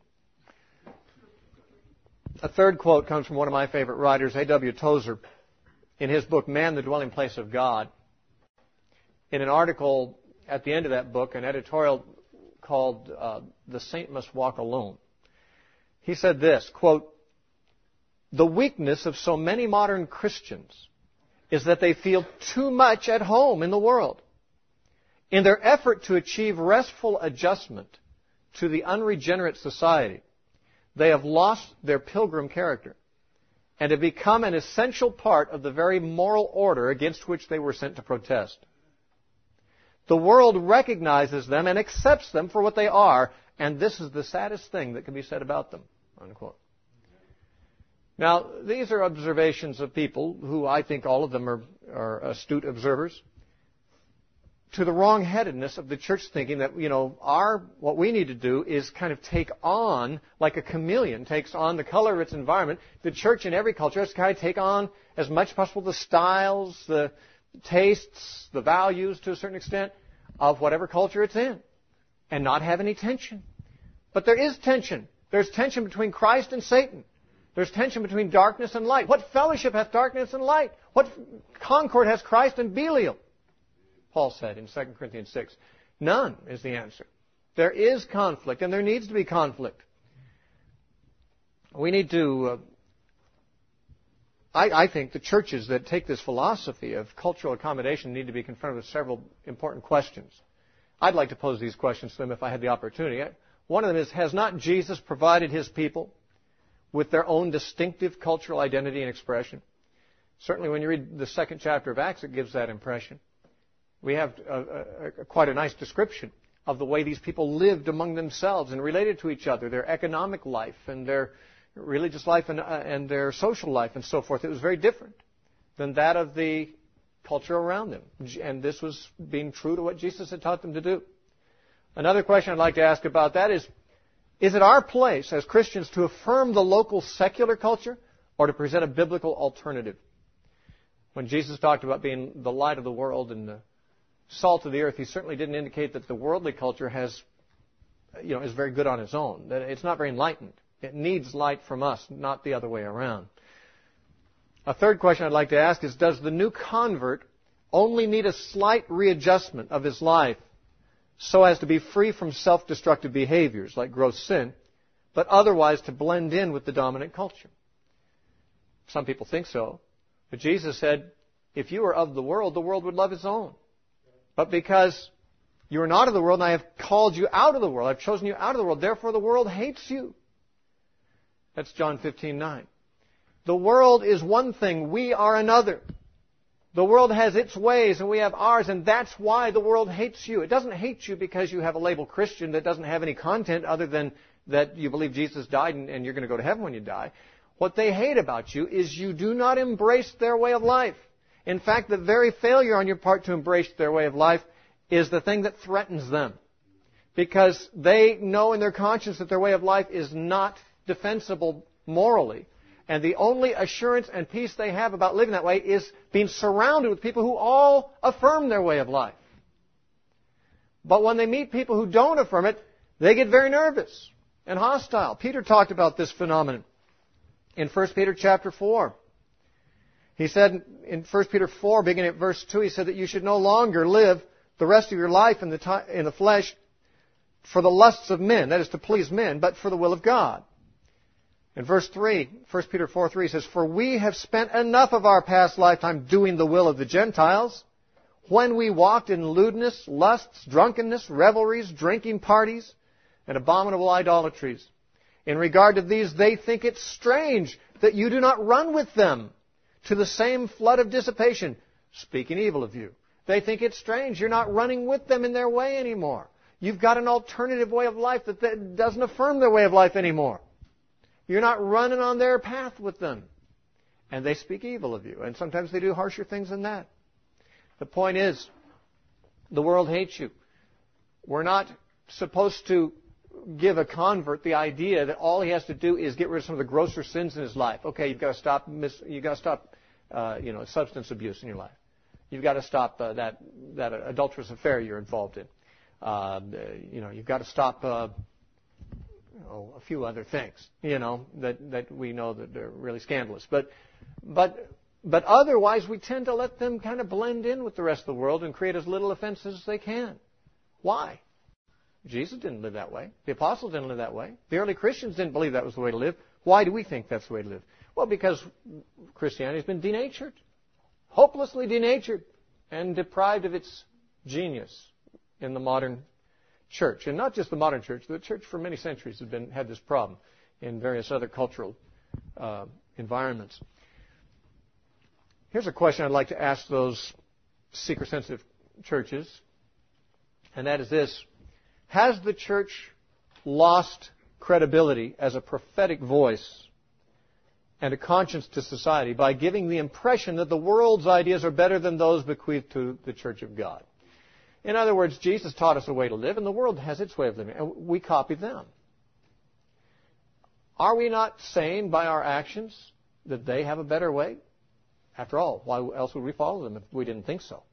A third quote comes from one of my favorite writers, A.W. Tozer, in his book, Man, the Dwelling Place of God. In an article at the end of that book, an editorial called The Saint Must Walk Alone, he said this, quote, "The weakness of so many modern Christians is that they feel too much at home in the world. In their effort to achieve restful adjustment to the unregenerate society, they have lost their pilgrim character and have become an essential part of the very moral order against which they were sent to protest. The world recognizes them and accepts them for what they are, and this is the saddest thing that can be said about them." Unquote. Now, these are observations of people who I think all of them are astute observers to the wrong-headedness of the church thinking that, what we need to do is kind of take on, like a chameleon takes on the color of its environment. The church in every culture has to kind of take on as much as possible the styles, the tastes, the values to a certain extent of whatever culture it's in and not have any tension. But there is tension. There's tension between Christ and Satan. There's tension between darkness and light. What fellowship hath darkness and light? What concord has Christ and Belial? Paul said in 2 Corinthians 6. None is the answer. There is conflict, and there needs to be conflict. We need to... I think the churches that take this philosophy of cultural accommodation need to be confronted with several important questions. I'd like to pose these questions to them if I had the opportunity. One of them is, has not Jesus provided His people with their own distinctive cultural identity and expression? Certainly when you read the second chapter of Acts, it gives that impression. We have quite a nice description of the way these people lived among themselves and related to each other, their economic life and their religious life and their social life and so forth. It was very different than that of the culture around them. And this was being true to what Jesus had taught them to do. Another question I'd like to ask about that is it our place as Christians to affirm the local secular culture or to present a biblical alternative? When Jesus talked about being the light of the world and the salt of the earth, He certainly didn't indicate that the worldly culture is very good on its own. That it's not very enlightened. It needs light from us, not the other way around. A third question I'd like to ask is, does the new convert only need a slight readjustment of his life so as to be free from self-destructive behaviors like gross sin, but otherwise to blend in with the dominant culture? Some people think so. But Jesus said, if you were of the world would love its own. But because you are not of the world, and I have called you out of the world, I've chosen you out of the world, therefore the world hates you. That's John 15:9. The world is one thing, we are another. The world has its ways and we have ours, and that's why the world hates you. It doesn't hate you because you have a label Christian that doesn't have any content other than that you believe Jesus died and you're going to go to heaven when you die. What they hate about you is you do not embrace their way of life. In fact, the very failure on your part to embrace their way of life is the thing that threatens them. Because they know in their conscience that their way of life is not defensible morally. And the only assurance and peace they have about living that way is being surrounded with people who all affirm their way of life. But when they meet people who don't affirm it, they get very nervous and hostile. Peter talked about this phenomenon in 1 Peter chapter 4. He said in 1 Peter 4, beginning at verse 2, he said that you should no longer live the rest of your life in the flesh for the lusts of men, that is to please men, but for the will of God. In verse 3, 1 Peter 4:3 says, for we have spent enough of our past lifetime doing the will of the Gentiles, when we walked in lewdness, lusts, drunkenness, revelries, drinking parties, and abominable idolatries. In regard to these, they think it strange that you do not run with them to the same flood of dissipation, speaking evil of you. They think it's strange you're not running with them in their way anymore. You've got an alternative way of life that doesn't affirm their way of life anymore. You're not running on their path with them. And they speak evil of you. And sometimes they do harsher things than that. The point is, the world hates you. We're not supposed to give a convert the idea that all he has to do is get rid of some of the grosser sins in his life. Okay, you've got to stop substance abuse in your life. You've got to stop that adulterous affair you're involved in. You've got to stop a few other things, that we know that they're really scandalous. But otherwise, we tend to let them kind of blend in with the rest of the world and create as little offenses as they can. Why? Jesus didn't live that way. The apostles didn't live that way. The early Christians didn't believe that was the way to live. Why do we think that's the way to live? Well, because Christianity has been denatured. Hopelessly denatured and deprived of its genius in the modern church. And not just the modern church. The church for many centuries had this problem in various other cultural environments. Here's a question I'd like to ask those seeker-sensitive churches, and that is this. Has the church lost credibility as a prophetic voice and a conscience to society by giving the impression that the world's ideas are better than those bequeathed to the Church of God? In other words, Jesus taught us a way to live, and the world has its way of living, and we copy them. Are we not saying by our actions that they have a better way? After all, why else would we follow them if we didn't think so?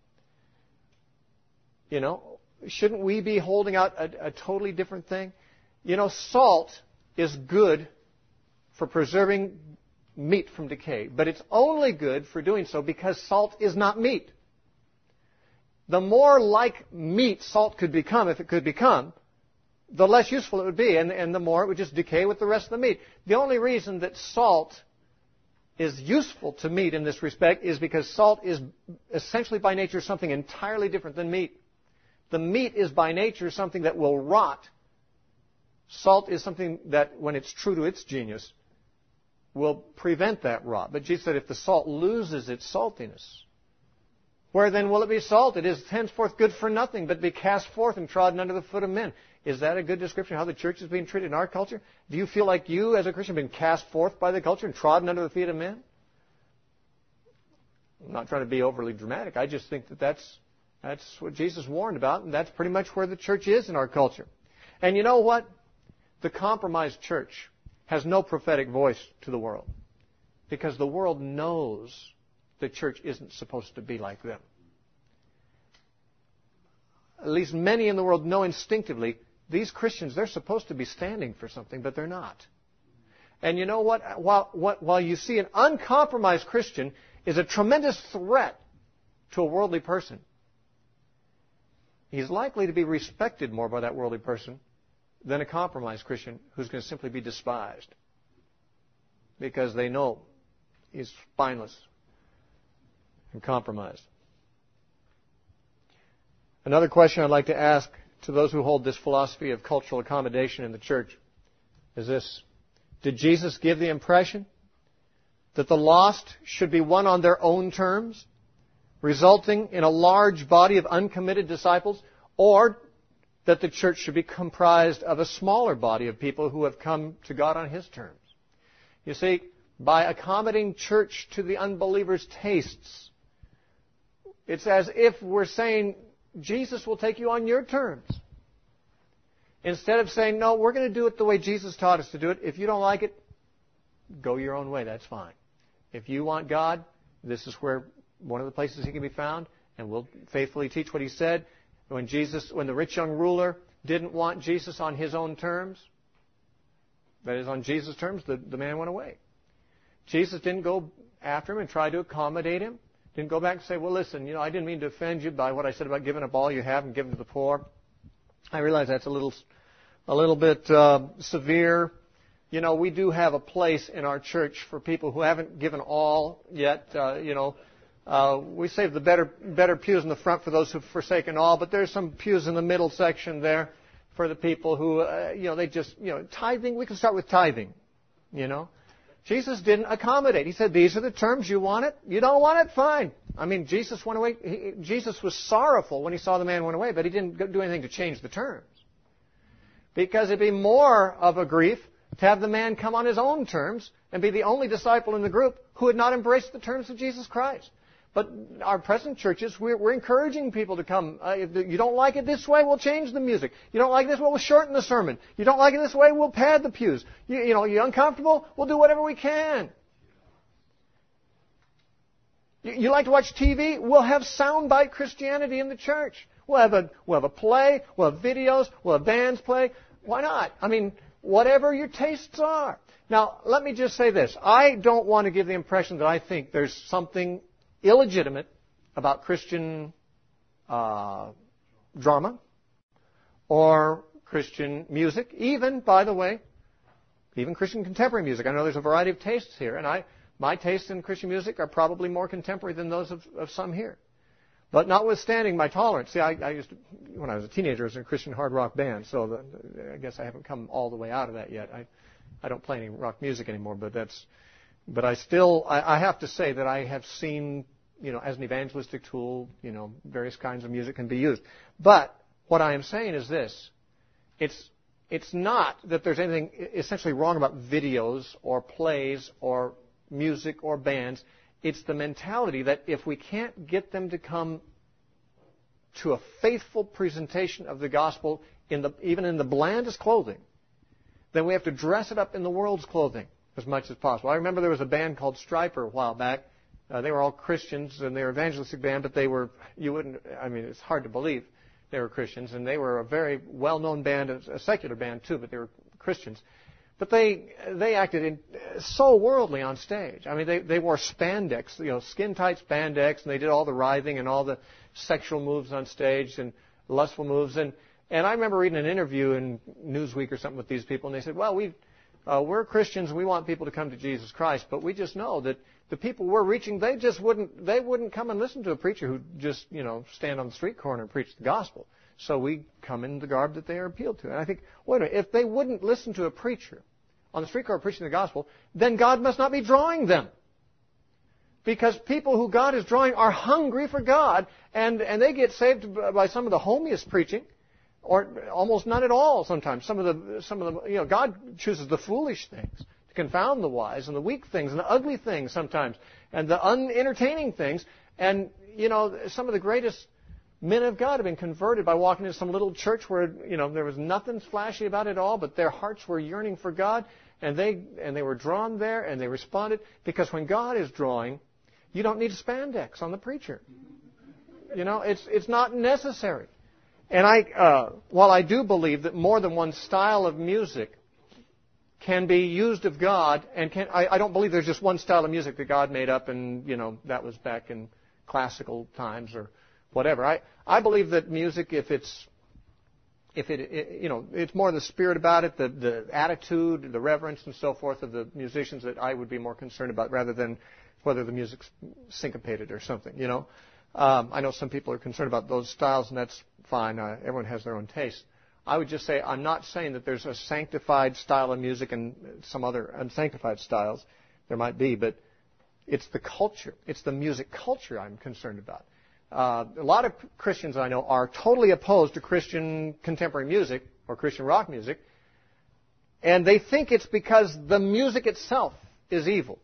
Shouldn't we be holding out a totally different thing? Salt is good for preserving meat from decay, but it's only good for doing so because salt is not meat. The more like meat salt could become, if it could become, the less useful it would be, and the more it would just decay with the rest of the meat. The only reason that salt is useful to meat in this respect is because salt is essentially by nature something entirely different than meat. The meat is by nature something that will rot. Salt is something that, when it's true to its genius, will prevent that rot. But Jesus said if the salt loses its saltiness, where then will it be salt? It is henceforth good for nothing, but be cast forth and trodden under the foot of men. Is that a good description of how the church is being treated in our culture? Do you feel like you, as a Christian, have been cast forth by the culture and trodden under the feet of men? I'm not trying to be overly dramatic. I just think that that's what Jesus warned about, and that's pretty much where the church is in our culture. And you know what? The compromised church has no prophetic voice to the world because the world knows the church isn't supposed to be like them. At least many in the world know instinctively these Christians, they're supposed to be standing for something, but they're not. And you know what? While you see an uncompromised Christian is a tremendous threat to a worldly person, he's likely to be respected more by that worldly person than a compromised Christian who's going to simply be despised because they know he's spineless and compromised. Another question I'd like to ask to those who hold this philosophy of cultural accommodation in the church is this. Did Jesus give the impression that the lost should be won on their own terms, resulting in a large body of uncommitted disciples, or that the church should be comprised of a smaller body of people who have come to God on His terms? You see, by accommodating church to the unbeliever's tastes, it's as if we're saying, Jesus will take you on your terms. Instead of saying, no, we're going to do it the way Jesus taught us to do it. If you don't like it, go your own way. That's fine. If you want God, this is where one of the places He can be found, and we'll faithfully teach what He said. When the rich young ruler didn't want Jesus on his own terms, that is, on Jesus' terms, the man went away. Jesus didn't go after him and try to accommodate him. Didn't go back and say, well, listen, I didn't mean to offend you by what I said about giving up all you have and giving to the poor. I realize that's a little bit severe. We do have a place in our church for people who haven't given all yet. We save the better pews in the front for those who've forsaken all, but there's some pews in the middle section there for the people who, they just, tithing. We can start with tithing, Jesus didn't accommodate. He said, these are the terms. You want it? You don't want it? Fine. I mean, Jesus went away. Jesus was sorrowful when He saw the man went away, but He didn't do anything to change the terms. Because it'd be more of a grief to have the man come on his own terms and be the only disciple in the group who had not embraced the terms of Jesus Christ. But our present churches, we're encouraging people to come. If you don't like it this way, we'll change the music. You don't like it this way, we'll shorten the sermon. You don't like it this way, we'll pad the pews. You're uncomfortable, we'll do whatever we can. You like to watch TV? We'll have soundbite Christianity in the church. We'll have a play, we'll have videos, we'll have bands play. Why not? I mean, whatever your tastes are. Now, let me just say this. I don't want to give the impression that I think there's something illegitimate about Christian drama or Christian music. Even, by the way, even Christian contemporary music. I know there's a variety of tastes here, and my tastes in Christian music are probably more contemporary than those of some here. But notwithstanding my tolerance, see, I used to, when I was a teenager, I was in a Christian hard rock band, so I guess I haven't come all the way out of that yet. I don't play any rock music anymore, but I have to say that I have seen, as an evangelistic tool, various kinds of music can be used. But what I am saying is this: it's not that there's anything essentially wrong about videos or plays or music or bands. It's the mentality that if we can't get them to come to a faithful presentation of the gospel, even in the blandest clothing, then we have to dress it up in the world's clothing as much as possible. I remember there was a band called Stryper a while back. They were all Christians, and they were an evangelistic band, but it's hard to believe they were Christians, and they were a very well-known band, a secular band too, but they were Christians. But they acted so worldly on stage. I mean, they wore spandex, skin-tight spandex, and they did all the writhing and all the sexual moves on stage and lustful moves. And I remember reading an interview in Newsweek or something with these people, and they said, well, we're Christians and we want people to come to Jesus Christ, but we just know that the people we're reaching, they wouldn't come and listen to a preacher who just, stand on the street corner and preach the gospel. So we come in the garb that they are appealed to. And I think, wait a minute, if they wouldn't listen to a preacher on the street corner preaching the gospel, then God must not be drawing them. Because people who God is drawing are hungry for God, and they get saved by some of the homiest preaching, or almost none at all sometimes. Some of the God chooses the foolish things to confound the wise, and the weak things, and the ugly things sometimes, and the unentertaining things. And, some of the greatest men of God have been converted by walking into some little church where, there was nothing flashy about it at all, but their hearts were yearning for God, and they were drawn there, and they responded. Because when God is drawing, you don't need spandex on the preacher. It's not necessary. And while I do believe that more than one style of music can be used of God, I don't believe there's just one style of music that God made up, and that was back in classical times or whatever. I believe that music, if it's more the spirit about it, the attitude, the reverence, and so forth of the musicians that I would be more concerned about, rather than whether the music's syncopated or something. I know some people are concerned about those styles, and that's fine. Everyone has their own taste. I would just say I'm not saying that there's a sanctified style of music and some other unsanctified styles. There might be, but it's the culture. It's the music culture I'm concerned about. A lot of Christians I know are totally opposed to Christian contemporary music or Christian rock music, and they think it's because the music itself is evil.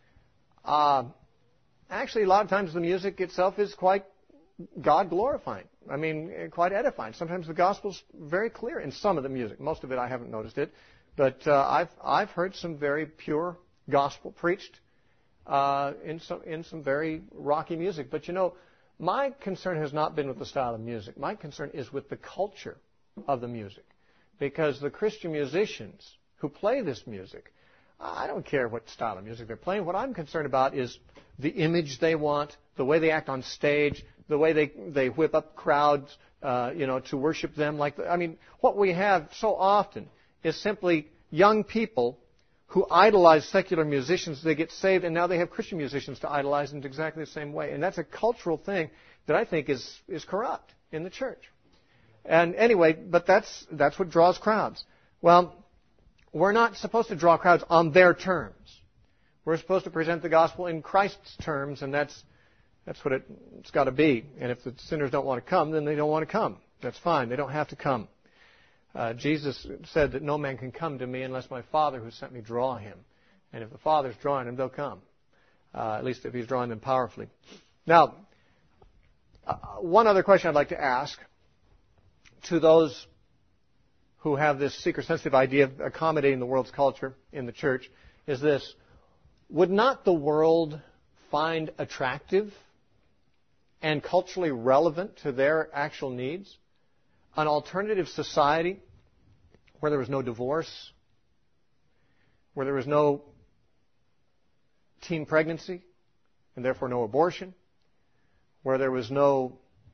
Actually, a lot of times the music itself is quite God-glorifying. Quite edifying. Sometimes the gospel's very clear in some of the music. Most of it I haven't noticed it, but I've heard some very pure gospel preached in some very rocky music. But my concern has not been with the style of music. My concern is with the culture of the music. Because the Christian musicians who play this music, I don't care what style of music they're playing. What I'm concerned about is the image they want, the way they act on stage, the way they whip up crowds, to worship them. What we have so often is simply young people who idolize secular musicians. They get saved, and now they have Christian musicians to idolize in exactly the same way. And that's a cultural thing that I think is corrupt in the church. And anyway, but that's what draws crowds. Well, we're not supposed to draw crowds on their terms. We're supposed to present the gospel in Christ's terms, and that's what it's got to be. And if the sinners don't want to come, then they don't want to come. That's fine. They don't have to come. Jesus said that no man can come to me unless my Father who sent me draw him. And if the Father's drawing them, they'll come. At least if He's drawing them powerfully. Now, one other question I'd like to ask to those who have this seeker-sensitive idea of accommodating the world's culture in the church is this: would not the world find attractive and culturally relevant to their actual needs an alternative society where there was no divorce, where there was no teen pregnancy, and therefore no abortion, where there was no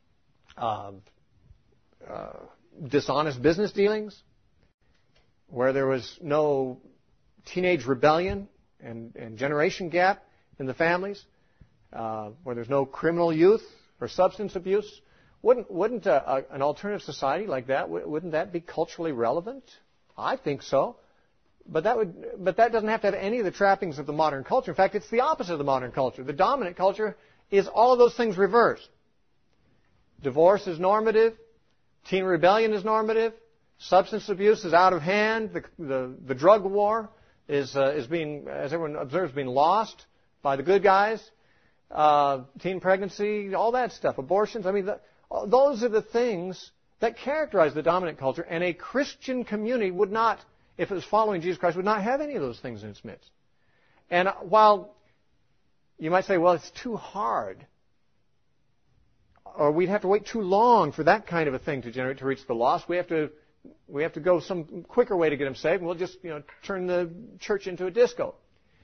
dishonest business dealings, where there was no teenage rebellion and generation gap in the families, where there's no criminal youth or substance abuse? Wouldn't an alternative society like that, wouldn't that be culturally relevant? I think so. But that doesn't have to have any of the trappings of the modern culture. In fact, it's the opposite of the modern culture. The dominant culture is all of those things reversed. Divorce is normative. Teen rebellion is normative. Substance abuse is out of hand. The drug war is being, as everyone observes, being lost by the good guys. Teen pregnancy, all that stuff. Abortions. I mean, those are the things that characterize the dominant culture. And a Christian community would not, if it was following Jesus Christ, would not have any of those things in its midst. And while you might say, well, it's too hard, or we'd have to wait too long for that kind of a thing to reach the lost, we have to go some quicker way to get them saved, and we'll just turn the church into a disco.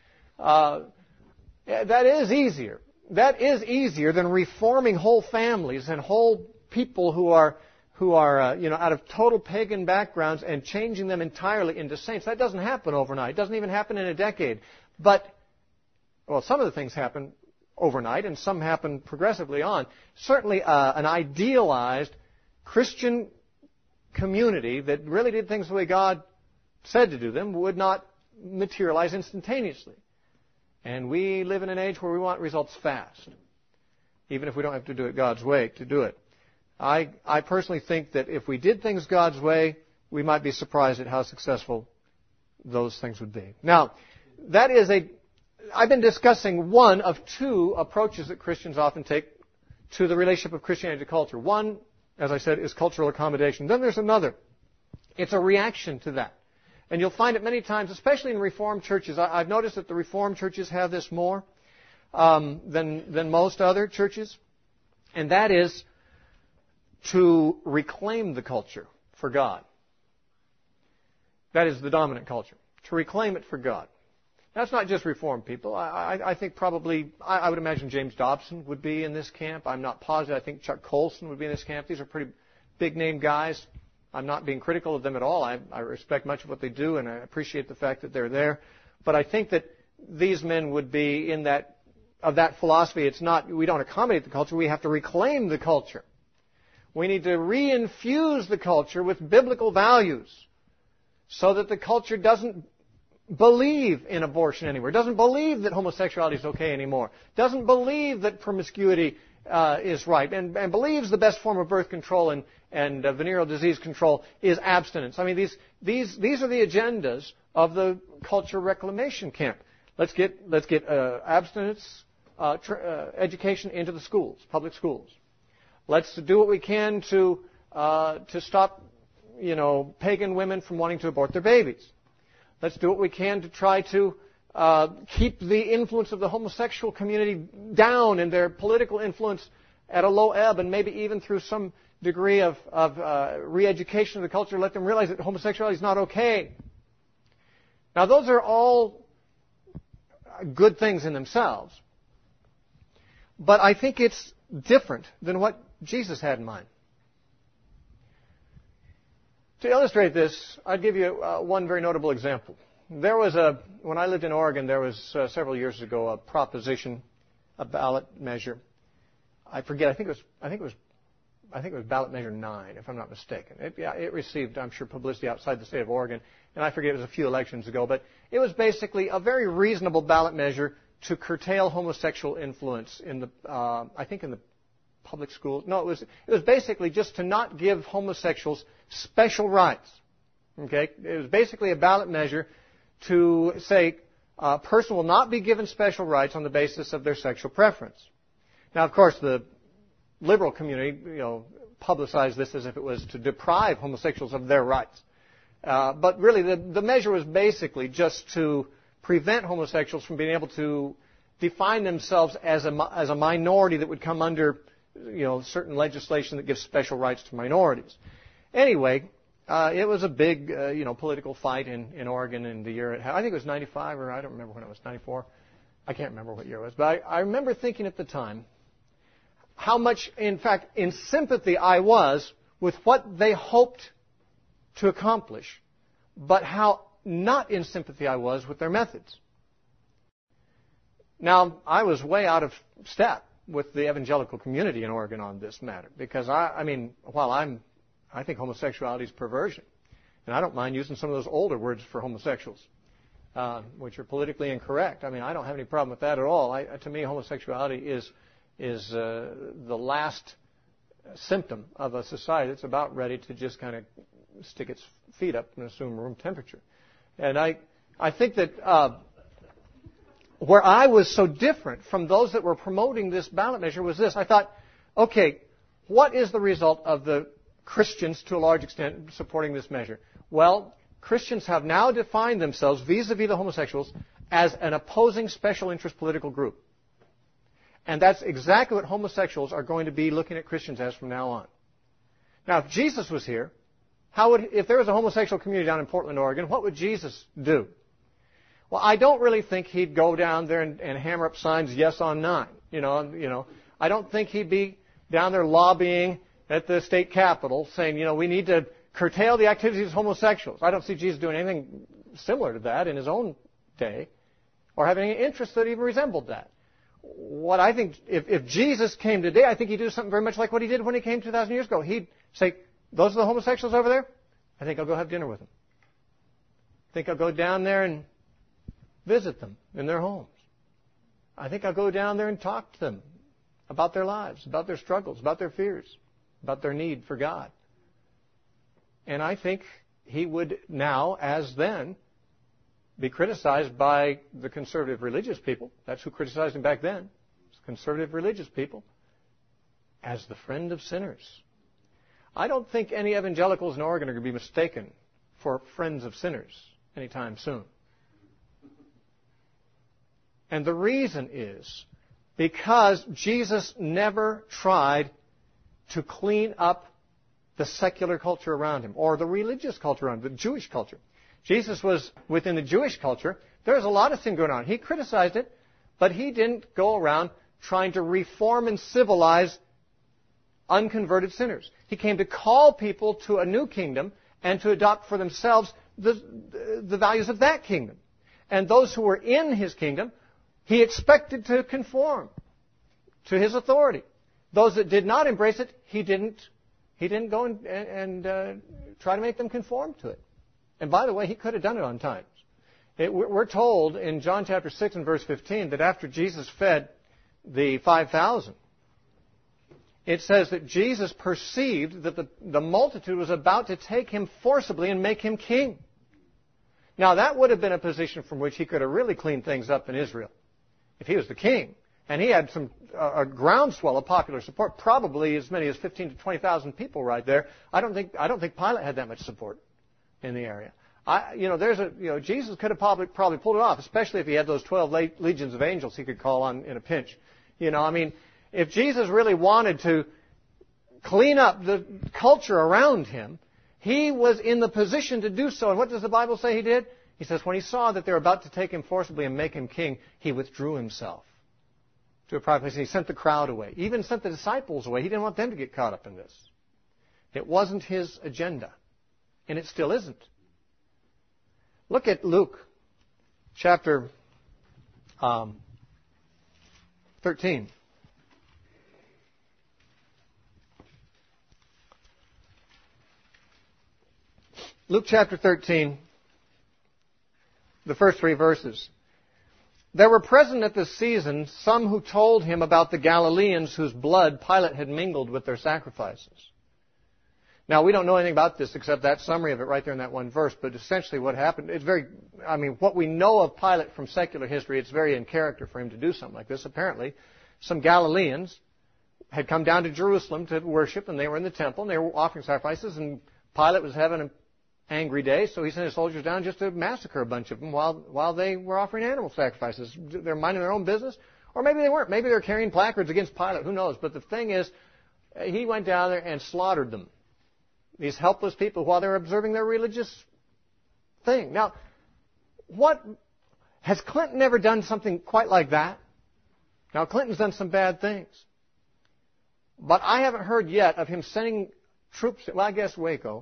That is easier. That is easier than reforming whole families and whole people who are out of total pagan backgrounds and changing them entirely into saints. That doesn't happen overnight. It doesn't even happen in a decade. But, well, some of the things happen overnight and some happen progressively on. Certainly an idealized Christian community that really did things the way God said to do them would not materialize instantaneously. And we live in an age where we want results fast, even if we don't have to do it God's way to do it. I personally think that if we did things God's way, we might be surprised at how successful those things would be. Now, I've been discussing one of two approaches that Christians often take to the relationship of Christianity to culture. One, as I said, is cultural accommodation. Then there's another. It's a reaction to that. And you'll find it many times, especially in Reformed churches. I've noticed that the Reformed churches have this more than most other churches. And that is to reclaim the culture for God. That is the dominant culture. To reclaim it for God. That's not just Reformed people. I think probably, I would imagine James Dobson would be in this camp. I'm not positive. I think Chuck Colson would be in this camp. These are pretty big name guys. I'm not being critical of them at all. I respect much of what they do, and I appreciate the fact that they're there. But I think that these men would be of that philosophy. It's not, we don't accommodate the culture. We have to reclaim the culture. We need to reinfuse the culture with biblical values so that the culture doesn't believe in abortion anymore, doesn't believe that homosexuality is okay anymore, doesn't believe that promiscuity is right, and believes the best form of birth control and venereal disease control is abstinence. I mean, these are the agendas of the culture reclamation camp. Let's get abstinence education into the schools, public schools. Let's do what we can to stop, pagan women from wanting to abort their babies. Let's do what we can to try to keep the influence of the homosexual community down and their political influence at a low ebb, and maybe even through some degree of re-education of the culture, let them realize that homosexuality is not okay. Now, those are all good things in themselves. But I think it's different than what Jesus had in mind. To illustrate this, I'd give you one very notable example. There was when I lived in Oregon, there was several years ago a proposition, a ballot measure. I forget. I think it was ballot measure 9, if I'm not mistaken. It received, I'm sure, publicity outside the state of Oregon, and I forget, it was a few elections ago. But it was basically a very reasonable ballot measure to curtail homosexual influence in the public schools. No, it was basically just to not give homosexuals special rights. Okay, it was basically a ballot measure to say a person will not be given special rights on the basis of their sexual preference. Now, of course, the liberal community, publicized this as if it was to deprive homosexuals of their rights. But really, the measure was basically just to prevent homosexuals from being able to define themselves as a minority that would come under, certain legislation that gives special rights to minorities. Anyway, it was a big, political fight in Oregon in the year, I think it was 95, or I don't remember when it was, 94. I can't remember what year it was. But I remember thinking at the time how much, in fact, in sympathy I was with what they hoped to accomplish, but how not in sympathy I was with their methods. Now, I was way out of step with the evangelical community in Oregon on this matter, because while I think homosexuality is perversion, and I don't mind using some of those older words for homosexuals, which are politically incorrect. I don't have any problem with that at all. To me, homosexuality is the last symptom of a society that's about ready to just kind of stick its feet up and assume room temperature. And I think that where I was so different from those that were promoting this ballot measure was this. I thought, okay, what is the result of the Christians, to a large extent, supporting this measure? Well, Christians have now defined themselves vis-a-vis the homosexuals as an opposing special interest political group. And that's exactly what homosexuals are going to be looking at Christians as from now on. Now, if Jesus was here, if there was a homosexual community down in Portland, Oregon, what would Jesus do? Well, I don't really think he'd go down there and hammer up signs, yes on 9. I don't think he'd be down there lobbying at the state capitol saying, we need to curtail the activities of homosexuals. I don't see Jesus doing anything similar to that in his own day, or having any interest that even resembled that. What I think, if Jesus came today, I think he'd do something very much like what he did when he came 2,000 years ago. He'd say, those are the homosexuals over there? I think I'll go have dinner with them. I think I'll go down there and visit them in their homes. I think I'll go down there and talk to them about their lives, about their struggles, about their fears, about their need for God. And I think he would now, as then, be criticized by the conservative religious people. That's who criticized him back then. Conservative religious people. As the friend of sinners. I don't think any evangelicals in Oregon are going to be mistaken for friends of sinners anytime soon. And the reason is because Jesus never tried to clean up the secular culture around him, or the religious culture around him, the Jewish culture. Jesus was within the Jewish culture. There was a lot of sin going on. He criticized it, but he didn't go around trying to reform and civilize unconverted sinners. He came to call people to a new kingdom and to adopt for themselves the values of that kingdom. And those who were in his kingdom, he expected to conform to his authority. Those that did not embrace it, he didn't go and try to make them conform to it. And by the way, he could have done it on times. We're told in John chapter 6 and verse 15 that after Jesus fed the 5,000, it says that Jesus perceived that the multitude was about to take him forcibly and make him king. Now, that would have been a position from which he could have really cleaned things up in Israel if he was the king. And he had a groundswell of popular support, probably as many as 15 to 20,000 people right there. I don't think Pilate had that much support in the area. Jesus could have probably pulled it off, especially if he had those 12 legions of angels he could call on in a pinch. If Jesus really wanted to clean up the culture around him, he was in the position to do so. And what does the Bible say he did? He says when he saw that they were about to take him forcibly and make him king, he withdrew himself to a private place. He sent the crowd away. He even sent the disciples away. He didn't want them to get caught up in this. It wasn't his agenda. And it still isn't. Look at Luke chapter 13. Luke chapter 13, the first 3 verses. There were present at this season some who told him about the Galileans whose blood Pilate had mingled with their sacrifices. Now, we don't know anything about this except that summary of it right there in that one verse, but essentially what happened, what we know of Pilate from secular history, it's very in character for him to do something like this. Apparently, some Galileans had come down to Jerusalem to worship, and they were in the temple, and they were offering sacrifices, and Pilate was having an angry day, so he sent his soldiers down just to massacre a bunch of them while they were offering animal sacrifices. They're minding their own business, or maybe they weren't. Maybe they're carrying placards against Pilate. Who knows? But the thing is, he went down there and slaughtered them. These helpless people while they were observing their religious thing. Now, has Clinton ever done something quite like that? Now, Clinton's done some bad things. But I haven't heard yet of him sending troops, well, I guess Waco.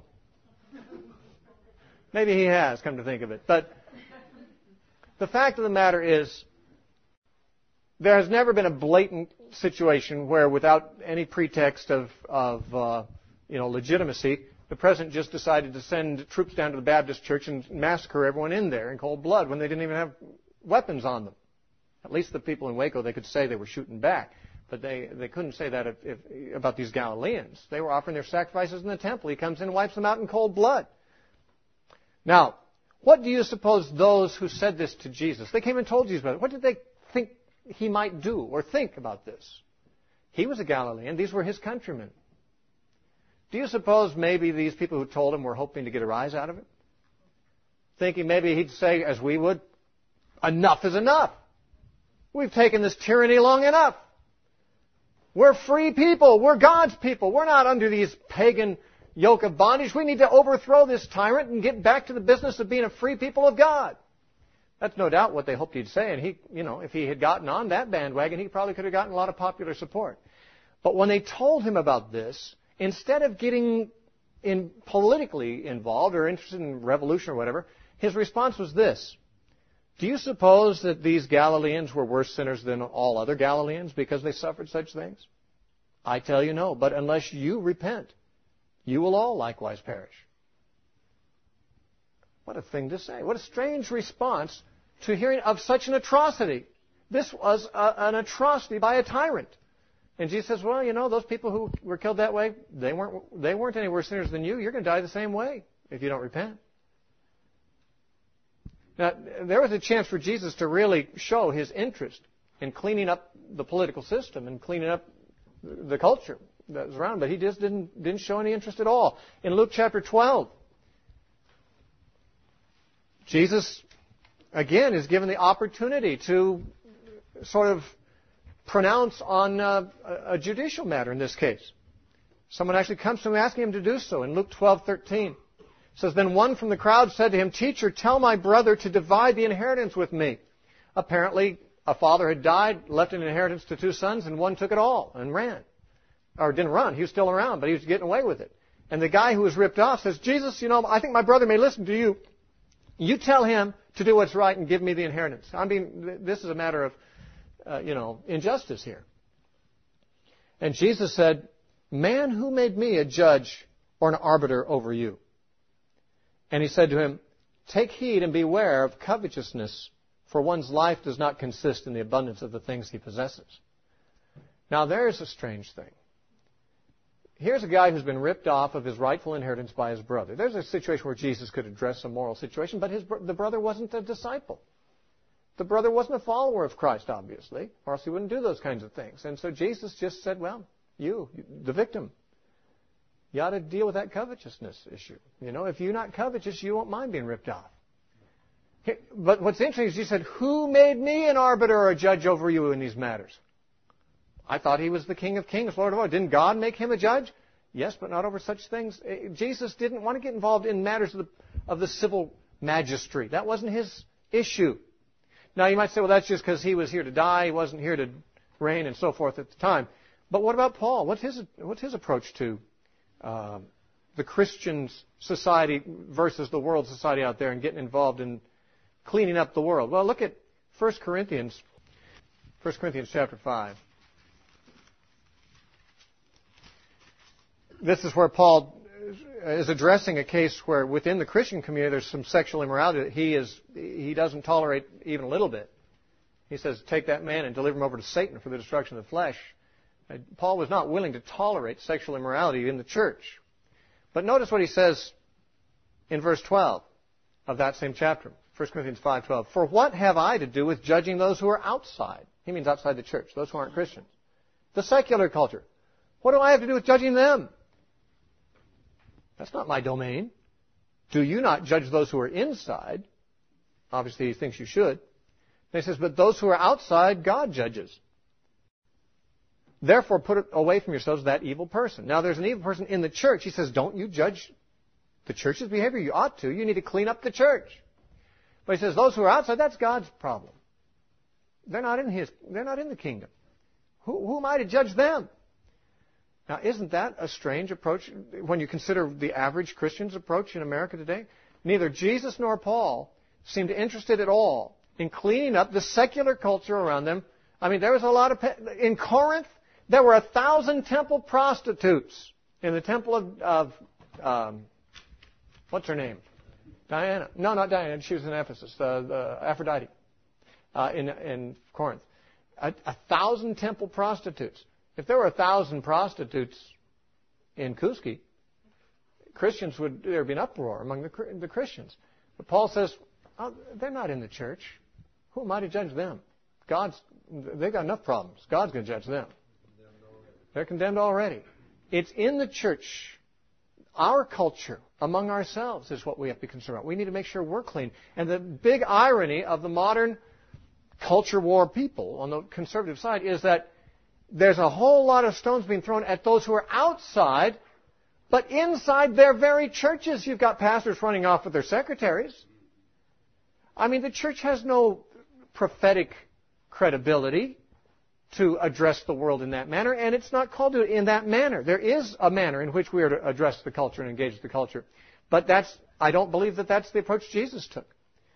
Maybe he has, come to think of it. But the fact of the matter is, there has never been a blatant situation where, without any pretext of legitimacy, the president just decided to send troops down to the Baptist church and massacre everyone in there in cold blood when they didn't even have weapons on them. At least the people in Waco, they could say they were shooting back. But they couldn't say that about these Galileans. They were offering their sacrifices in the temple. He comes in and wipes them out in cold blood. Now, what do you suppose those who said this to Jesus, they came and told Jesus about it, what did they think he might do or think about this? He was a Galilean. These were his countrymen. Do you suppose maybe these people who told him were hoping to get a rise out of it? Thinking maybe he'd say, as we would, enough is enough. We've taken this tyranny long enough. We're free people. We're God's people. We're not under these pagan yoke of bondage. We need to overthrow this tyrant and get back to the business of being a free people of God. That's no doubt what they hoped he'd say. And if he had gotten on that bandwagon, he probably could have gotten a lot of popular support. But when they told him about this, instead of getting politically involved or interested in revolution or whatever, his response was this. Do you suppose that these Galileans were worse sinners than all other Galileans because they suffered such things? I tell you no, but unless you repent, you will all likewise perish. What a thing to say. What a strange response to hearing of such an atrocity. This was an atrocity by a tyrant. And Jesus says, well, those people who were killed that way, they weren't any worse sinners than you. You're going to die the same way if you don't repent. Now, there was a chance for Jesus to really show his interest in cleaning up the political system and cleaning up the culture that was around, but he just didn't show any interest at all. In Luke chapter 12, Jesus, again, is given the opportunity to sort of pronounce on a judicial matter in this case. Someone actually comes to him asking him to do so in Luke 12:13. It says, then one from the crowd said to him, Teacher, tell my brother to divide the inheritance with me. Apparently, a father had died, left an inheritance to two sons, and one took it all and ran. Or didn't run. He was still around, but he was getting away with it. And the guy who was ripped off says, Jesus, I think my brother may listen to you. You tell him to do what's right and give me the inheritance. I mean, this is a matter of, injustice here. And Jesus said, Man, who made me a judge or an arbiter over you? And he said to him, Take heed and beware of covetousness, for one's life does not consist in the abundance of the things he possesses. Now, there's a strange thing. Here's a guy who's been ripped off of his rightful inheritance by his brother. There's a situation where Jesus could address a moral situation, but the brother wasn't a disciple. The brother wasn't a follower of Christ, obviously, or else he wouldn't do those kinds of things. And so Jesus just said, well, you, the victim, you ought to deal with that covetousness issue. If you're not covetous, you won't mind being ripped off. But what's interesting is he said, who made me an arbiter or a judge over you in these matters? I thought he was the King of Kings, Lord of Lords. Didn't God make him a judge? Yes, but not over such things. Jesus didn't want to get involved in matters of the civil magistrate. That wasn't his issue. Now, you might say, well, that's just because he was here to die. He wasn't here to reign and so forth at the time. But what about Paul? What's his approach to the Christian society versus the world society out there and getting involved in cleaning up the world? Well, look at 1 Corinthians chapter 5. This is where Paul is addressing a case where within the Christian community there's some sexual immorality that he doesn't tolerate even a little bit. He says, take that man and deliver him over to Satan for the destruction of the flesh. Paul was not willing to tolerate sexual immorality in the church. But notice what he says in verse 12 of that same chapter, 1 Corinthians 5:12. For what have I to do with judging those who are outside? He means outside the church, those who aren't Christians. The secular culture. What do I have to do with judging them? That's not my domain. Do you not judge those who are inside? Obviously, he thinks you should. And he says, but those who are outside, God judges. Therefore, put away from yourselves that evil person. Now, there's an evil person in the church. He says, don't you judge the church's behavior? You ought to. You need to clean up the church. But he says, those who are outside, that's God's problem. They're not in the kingdom. Who am I to judge them? Now, isn't that a strange approach when you consider the average Christian's approach in America today? Neither Jesus nor Paul seemed interested at all in cleaning up the secular culture around them. I mean, there was a lot of... In Corinth, there were 1,000 temple prostitutes in the temple of what's her name? Diana. No, not Diana. She was in Ephesus. Aphrodite in Corinth. 1,000 temple prostitutes. If there were 1,000 prostitutes in Kuski, there'd be an uproar among the Christians. But Paul says, oh, they're not in the church. Who am I to judge them? They've got enough problems. God's going to judge them. They're condemned already. It's in the church. Our culture among ourselves is what we have to be concerned about. We need to make sure we're clean. And the big irony of the modern culture war people on the conservative side is that there's a whole lot of stones being thrown at those who are outside, but inside their very churches, you've got pastors running off with their secretaries. I mean, the church has no prophetic credibility to address the world in that manner, and it's not called to in that manner. There is a manner in which we are to address the culture and engage the culture. But I don't believe that that's the approach Jesus took.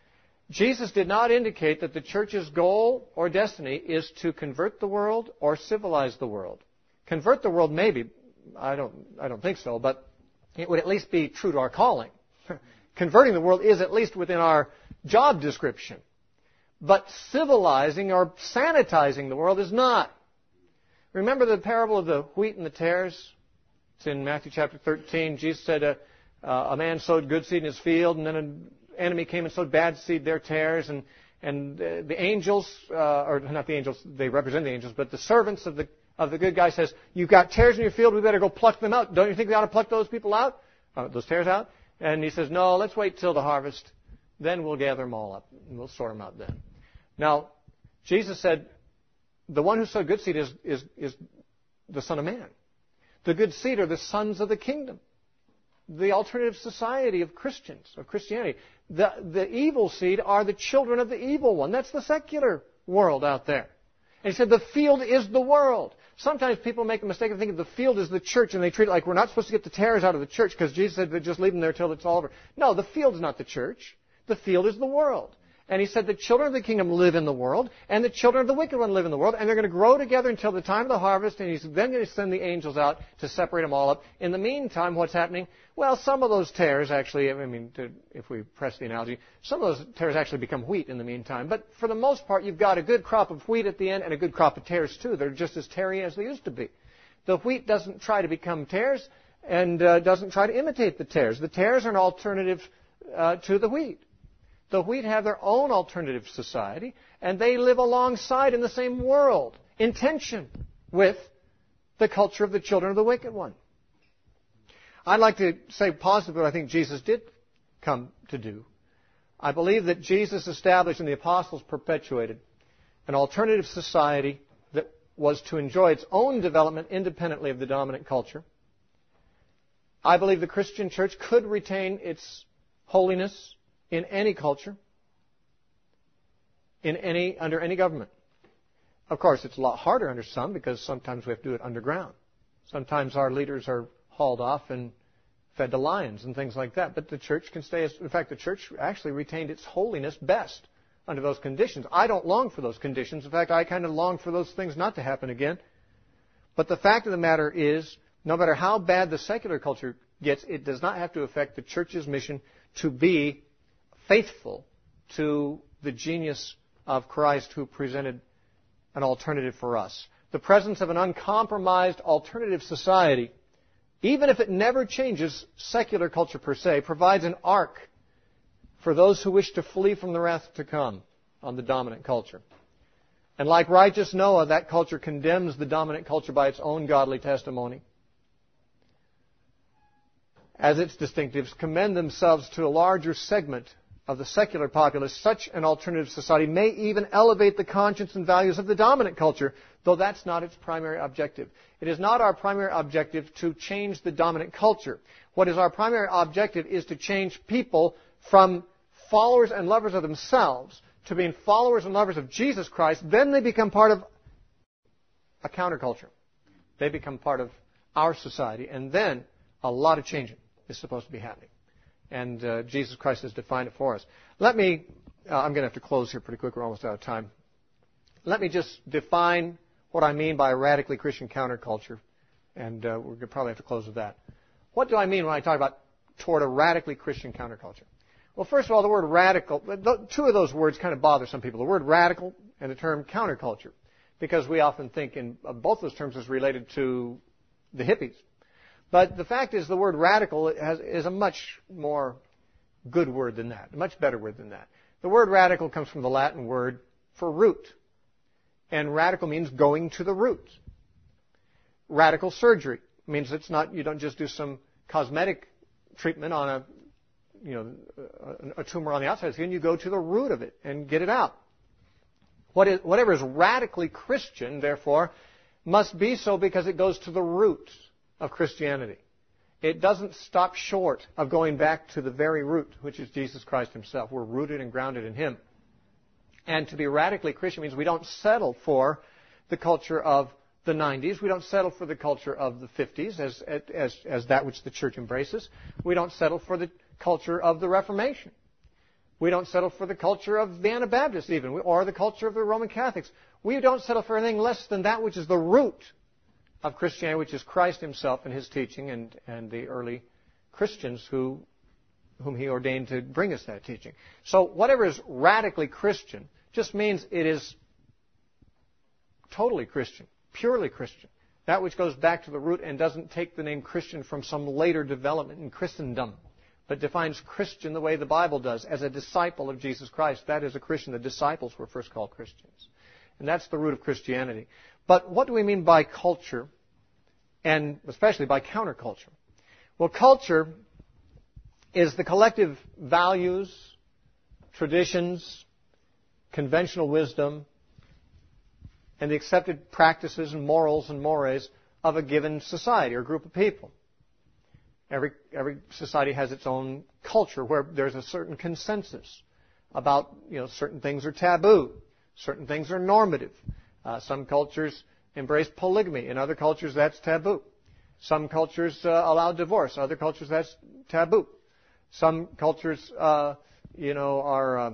Jesus did not indicate that the church's goal or destiny is to convert the world or civilize the world. Convert the world, maybe. I don't think so, but it would at least be true to our calling. Converting the world is at least within our job description. But civilizing or sanitizing the world is not. Remember the parable of the wheat and the tares? It's in Matthew chapter 13. Jesus said a man sowed good seed in his field, and then an enemy came and sowed bad seed, their tares, and the angels, or not the angels, they represent the angels, but the servants of the good guy says, you've got tares in your field, we better go pluck them out. Don't you think we ought to pluck those people out? Those tares out? And he says, no, let's wait till the harvest. Then we'll gather them all up, and we'll sort them out then. Now, Jesus said, the one who sowed good seed is the Son of Man. The good seed are the sons of the kingdom. The alternative society of Christians, of Christianity. The evil seed are the children of the evil one. That's the secular world out there. And he said the field is the world. Sometimes people make the mistake of thinking the field is the church, and they treat it like we're not supposed to get the tares out of the church because Jesus said just leave them there till it's all over. No, the field's not the church. The field is the world. And he said the children of the kingdom live in the world, and the children of the wicked one live in the world, and they're going to grow together until the time of the harvest, and he's then going to send the angels out to separate them all up. In the meantime, what's happening? Well, some of those tares actually, if we press the analogy, some of those tares actually become wheat in the meantime. But for the most part, you've got a good crop of wheat at the end and a good crop of tares too. They're just as tarry as they used to be. The wheat doesn't try to become tares and doesn't try to imitate the tares. The tares are an alternative to the wheat. The wheat have their own alternative society, and they live alongside in the same world, in tension with the culture of the children of the wicked one. I'd like to say positively what I think Jesus did come to do. I believe that Jesus established and the apostles perpetuated an alternative society that was to enjoy its own development independently of the dominant culture. I believe the Christian church could retain its holiness in any culture, under any government. Of course, it's a lot harder under some because sometimes we have to do it underground. Sometimes our leaders are hauled off and fed to lions and things like that. But the church can stay in fact, the church actually retained its holiness best under those conditions. I don't long for those conditions. In fact, I kind of long for those things not to happen again. But the fact of the matter is, no matter how bad the secular culture gets, it does not have to affect the church's mission to be faithful to the genius of Christ who presented an alternative for us. The presence of an uncompromised alternative society even if it never changes secular culture per se, provides an ark for those who wish to flee from the wrath to come on the dominant culture. And like righteous Noah, that culture condemns the dominant culture by its own godly testimony. As its distinctives commend themselves to a larger segment of the secular populace, such an alternative society may even elevate the conscience and values of the dominant culture, though that's not its primary objective. It is not our primary objective to change the dominant culture. What is our primary objective is to change people from followers and lovers of themselves to being followers and lovers of Jesus Christ. Then they become part of a counterculture. They become part of our society. And then a lot of changing is supposed to be happening. And Jesus Christ has defined it for us. I'm going to have to close here pretty quick. We're almost out of time. Let me just define what I mean by a radically Christian counterculture. And we're going to probably have to close with that. What do I mean when I talk about toward a radically Christian counterculture? Well, first of all, the word radical, two of those words kind of bother some people. The word radical and the term counterculture. Because we often think in both those terms as related to the hippies. But the fact is the word radical is a much more good word than that, a much better word than that. The word radical comes from the Latin word for root. And radical means going to the root. Radical surgery means you don't just do some cosmetic treatment on a tumor on the outside of the skin. You go to the root of it and get it out. Whatever is radically Christian, therefore, must be so because it goes to the root of Christianity. It doesn't stop short of going back to the very root, which is Jesus Christ Himself. We're rooted and grounded in Him. And to be radically Christian means we don't settle for the culture of the 90s. We don't settle for the culture of the 50s as that which the church embraces. We don't settle for the culture of the Reformation. We don't settle for the culture of the Anabaptists even, or the culture of the Roman Catholics. We don't settle for anything less than that which is the root of Christianity, which is Christ Himself and His teaching and the early Christians whom He ordained to bring us that teaching. So whatever is radically Christian just means it is totally Christian, purely Christian. That which goes back to the root and doesn't take the name Christian from some later development in Christendom, but defines Christian the way the Bible does, as a disciple of Jesus Christ. That is a Christian. The disciples were first called Christians. And that's the root of Christianity. But what do we mean by culture, and especially by counterculture? Well, culture is the collective values, traditions, conventional wisdom, and the accepted practices and morals and mores of a given society or group of people. Every society has its own culture where there's a certain consensus about, certain things are taboo, certain things are normative. Some cultures embrace polygamy. In other cultures, that's taboo. Some cultures allow divorce. Other cultures, that's taboo. Some cultures, are, the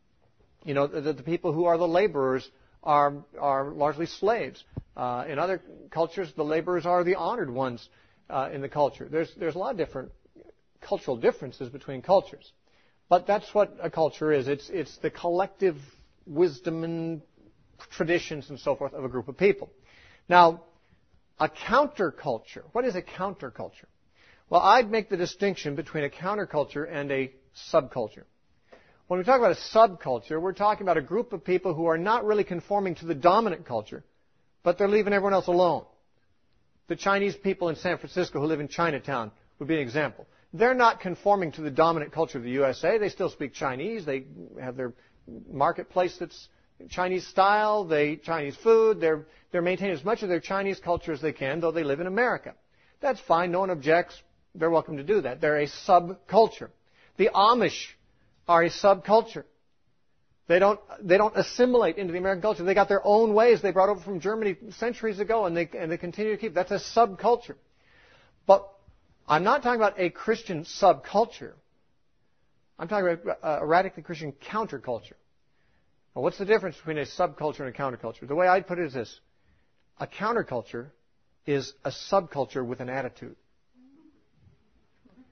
people who are the laborers are largely slaves. In other cultures, the laborers are the honored ones in the culture. There's a lot of different cultural differences between cultures. But that's what a culture is. It's the collective wisdom and traditions and so forth of a group of people. Now, a counterculture. What is a counterculture? Well, I'd make the distinction between a counterculture and a subculture. When we talk about a subculture, we're talking about a group of people who are not really conforming to the dominant culture, but they're leaving everyone else alone. The Chinese people in San Francisco who live in Chinatown would be an example. They're not conforming to the dominant culture of the USA. They still speak Chinese. They have their marketplace that's Chinese style, Chinese food. They're maintaining as much of their Chinese culture as they can, though they live in America. That's fine. No one objects. They're welcome to do that. They're a subculture. The Amish are a subculture. They don't assimilate into the American culture. They got their own ways they brought over from Germany centuries ago, and they continue to keep. That's a subculture. But I'm not talking about a Christian subculture. I'm talking about a radically Christian counterculture. Now, what's the difference between a subculture and a counterculture? The way I'd put it is this. A counterculture is a subculture with an attitude.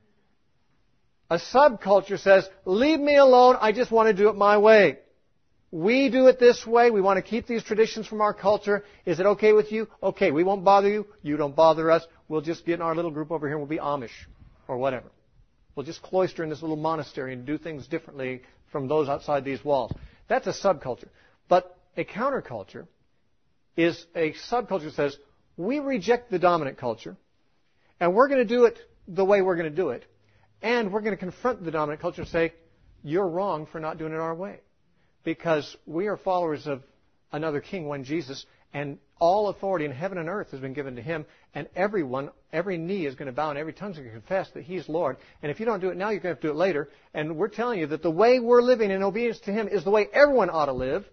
A subculture says, leave me alone, I just want to do it my way. We do it this way. We want to keep these traditions from our culture. Is it okay with you? Okay, we won't bother you. You don't bother us. We'll just get in our little group over here and we'll be Amish or whatever. We'll just cloister in this little monastery and do things differently from those outside these walls. That's a subculture. But a counterculture is a subculture that says, we reject the dominant culture, and we're going to do it the way we're going to do it, and we're going to confront the dominant culture and say, you're wrong for not doing it our way. Because we are followers of another king, one Jesus, and all authority in heaven and earth has been given to him, and every knee is going to bow and every tongue is going to confess that he's Lord. And if you don't do it now, you're going to have to do it later. And we're telling you that the way we're living in obedience to him is the way everyone ought to live.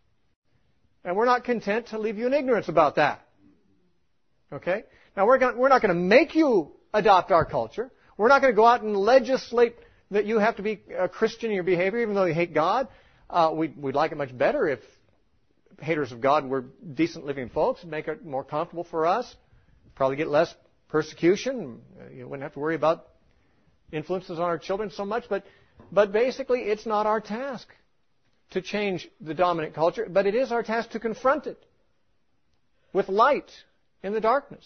And we're not content to leave you in ignorance about that. Okay? Now, we're not going to make you adopt our culture. We're not going to go out and legislate that you have to be a Christian in your behavior, even though you hate God. We'd like it much better if haters of God were decent living folks and make it more comfortable for us. Probably get less persecution. You wouldn't have to worry about influences on our children so much. But basically, it's not our task to change the dominant culture, but it is our task to confront it with light in the darkness.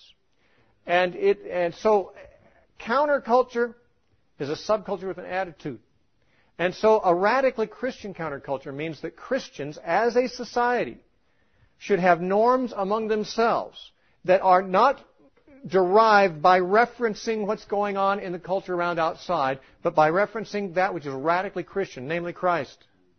And so counterculture is a subculture with an attitude. And so a radically Christian counterculture means that Christians as a society should have norms among themselves that are not derived by referencing what's going on in the culture around outside, but by referencing that which is radically Christian, namely Christ.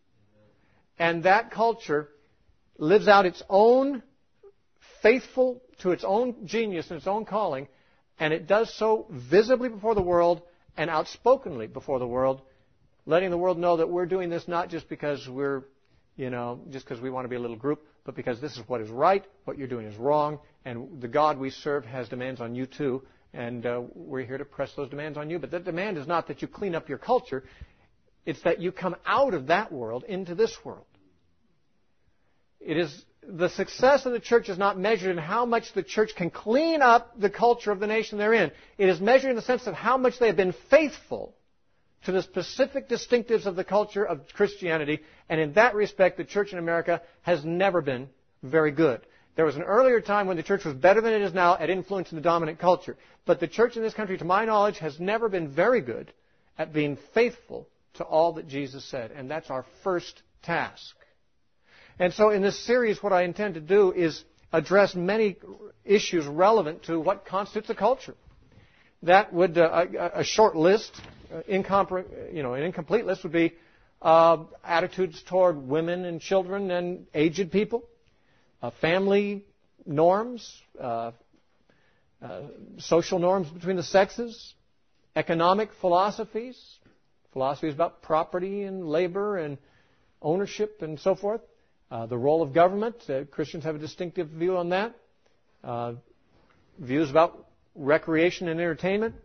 And that culture lives out its own faithful to its own genius and its own calling, and it does so visibly before the world and outspokenly before the world, letting the world know that we're doing this not just because just because we want to be a little group, but because this is what is right, what you're doing is wrong, and the God we serve has demands on you too, and we're here to press those demands on you. But that demand is not that you clean up your culture, it's that you come out of that world into this world. It is the success of the church is not measured in how much the church can clean up the culture of the nation they're in. It is measured in the sense of how much they have been faithful to the specific distinctives of the culture of Christianity. And in that respect, the church in America has never been very good. There was an earlier time when the church was better than it is now at influencing the dominant culture. But the church in this country, to my knowledge, has never been very good at being faithful to all that Jesus said. And that's our first task. And so in this series, what I intend to do is address many issues relevant to what constitutes a culture. That would, a short list, an incomplete list would be attitudes toward women and children and aged people, family norms, social norms between the sexes, economic philosophies about property and labor and ownership and so forth. The role of government, Christians have a distinctive view on that. Views about recreation and entertainment,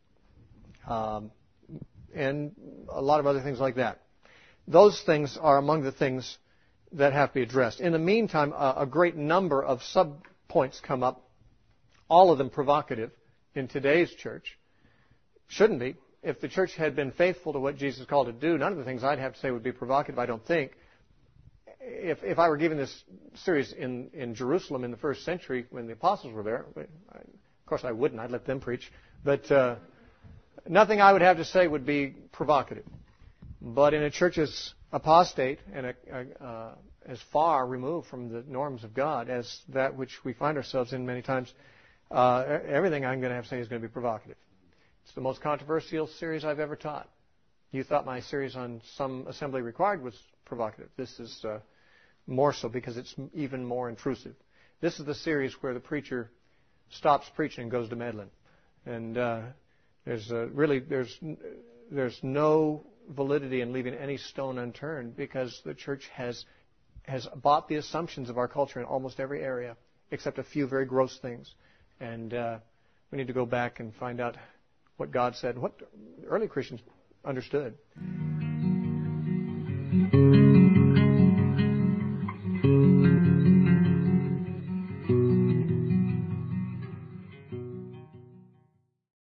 and a lot of other things like that. Those things are among the things that have to be addressed. In the meantime, a great number of sub-points come up, all of them provocative in today's church. Shouldn't be. If the church had been faithful to what Jesus called it to do, none of the things I'd have to say would be provocative, I don't think. If I were giving this series in Jerusalem in the first century when the apostles were there, of course I wouldn't. I'd let them preach. But nothing I would have to say would be provocative. But in a church as apostate and as far removed from the norms of God as that which we find ourselves in many times, everything I'm going to have to say is going to be provocative. It's the most controversial series I've ever taught. You thought my series on Some Assembly Required was provocative. This is more so because it's even more intrusive. This is the series where the preacher stops preaching and goes to meddling. And there's no validity in leaving any stone unturned because the church has bought the assumptions of our culture in almost every area except a few very gross things. And we need to go back and find out what God said, what early Christians understood.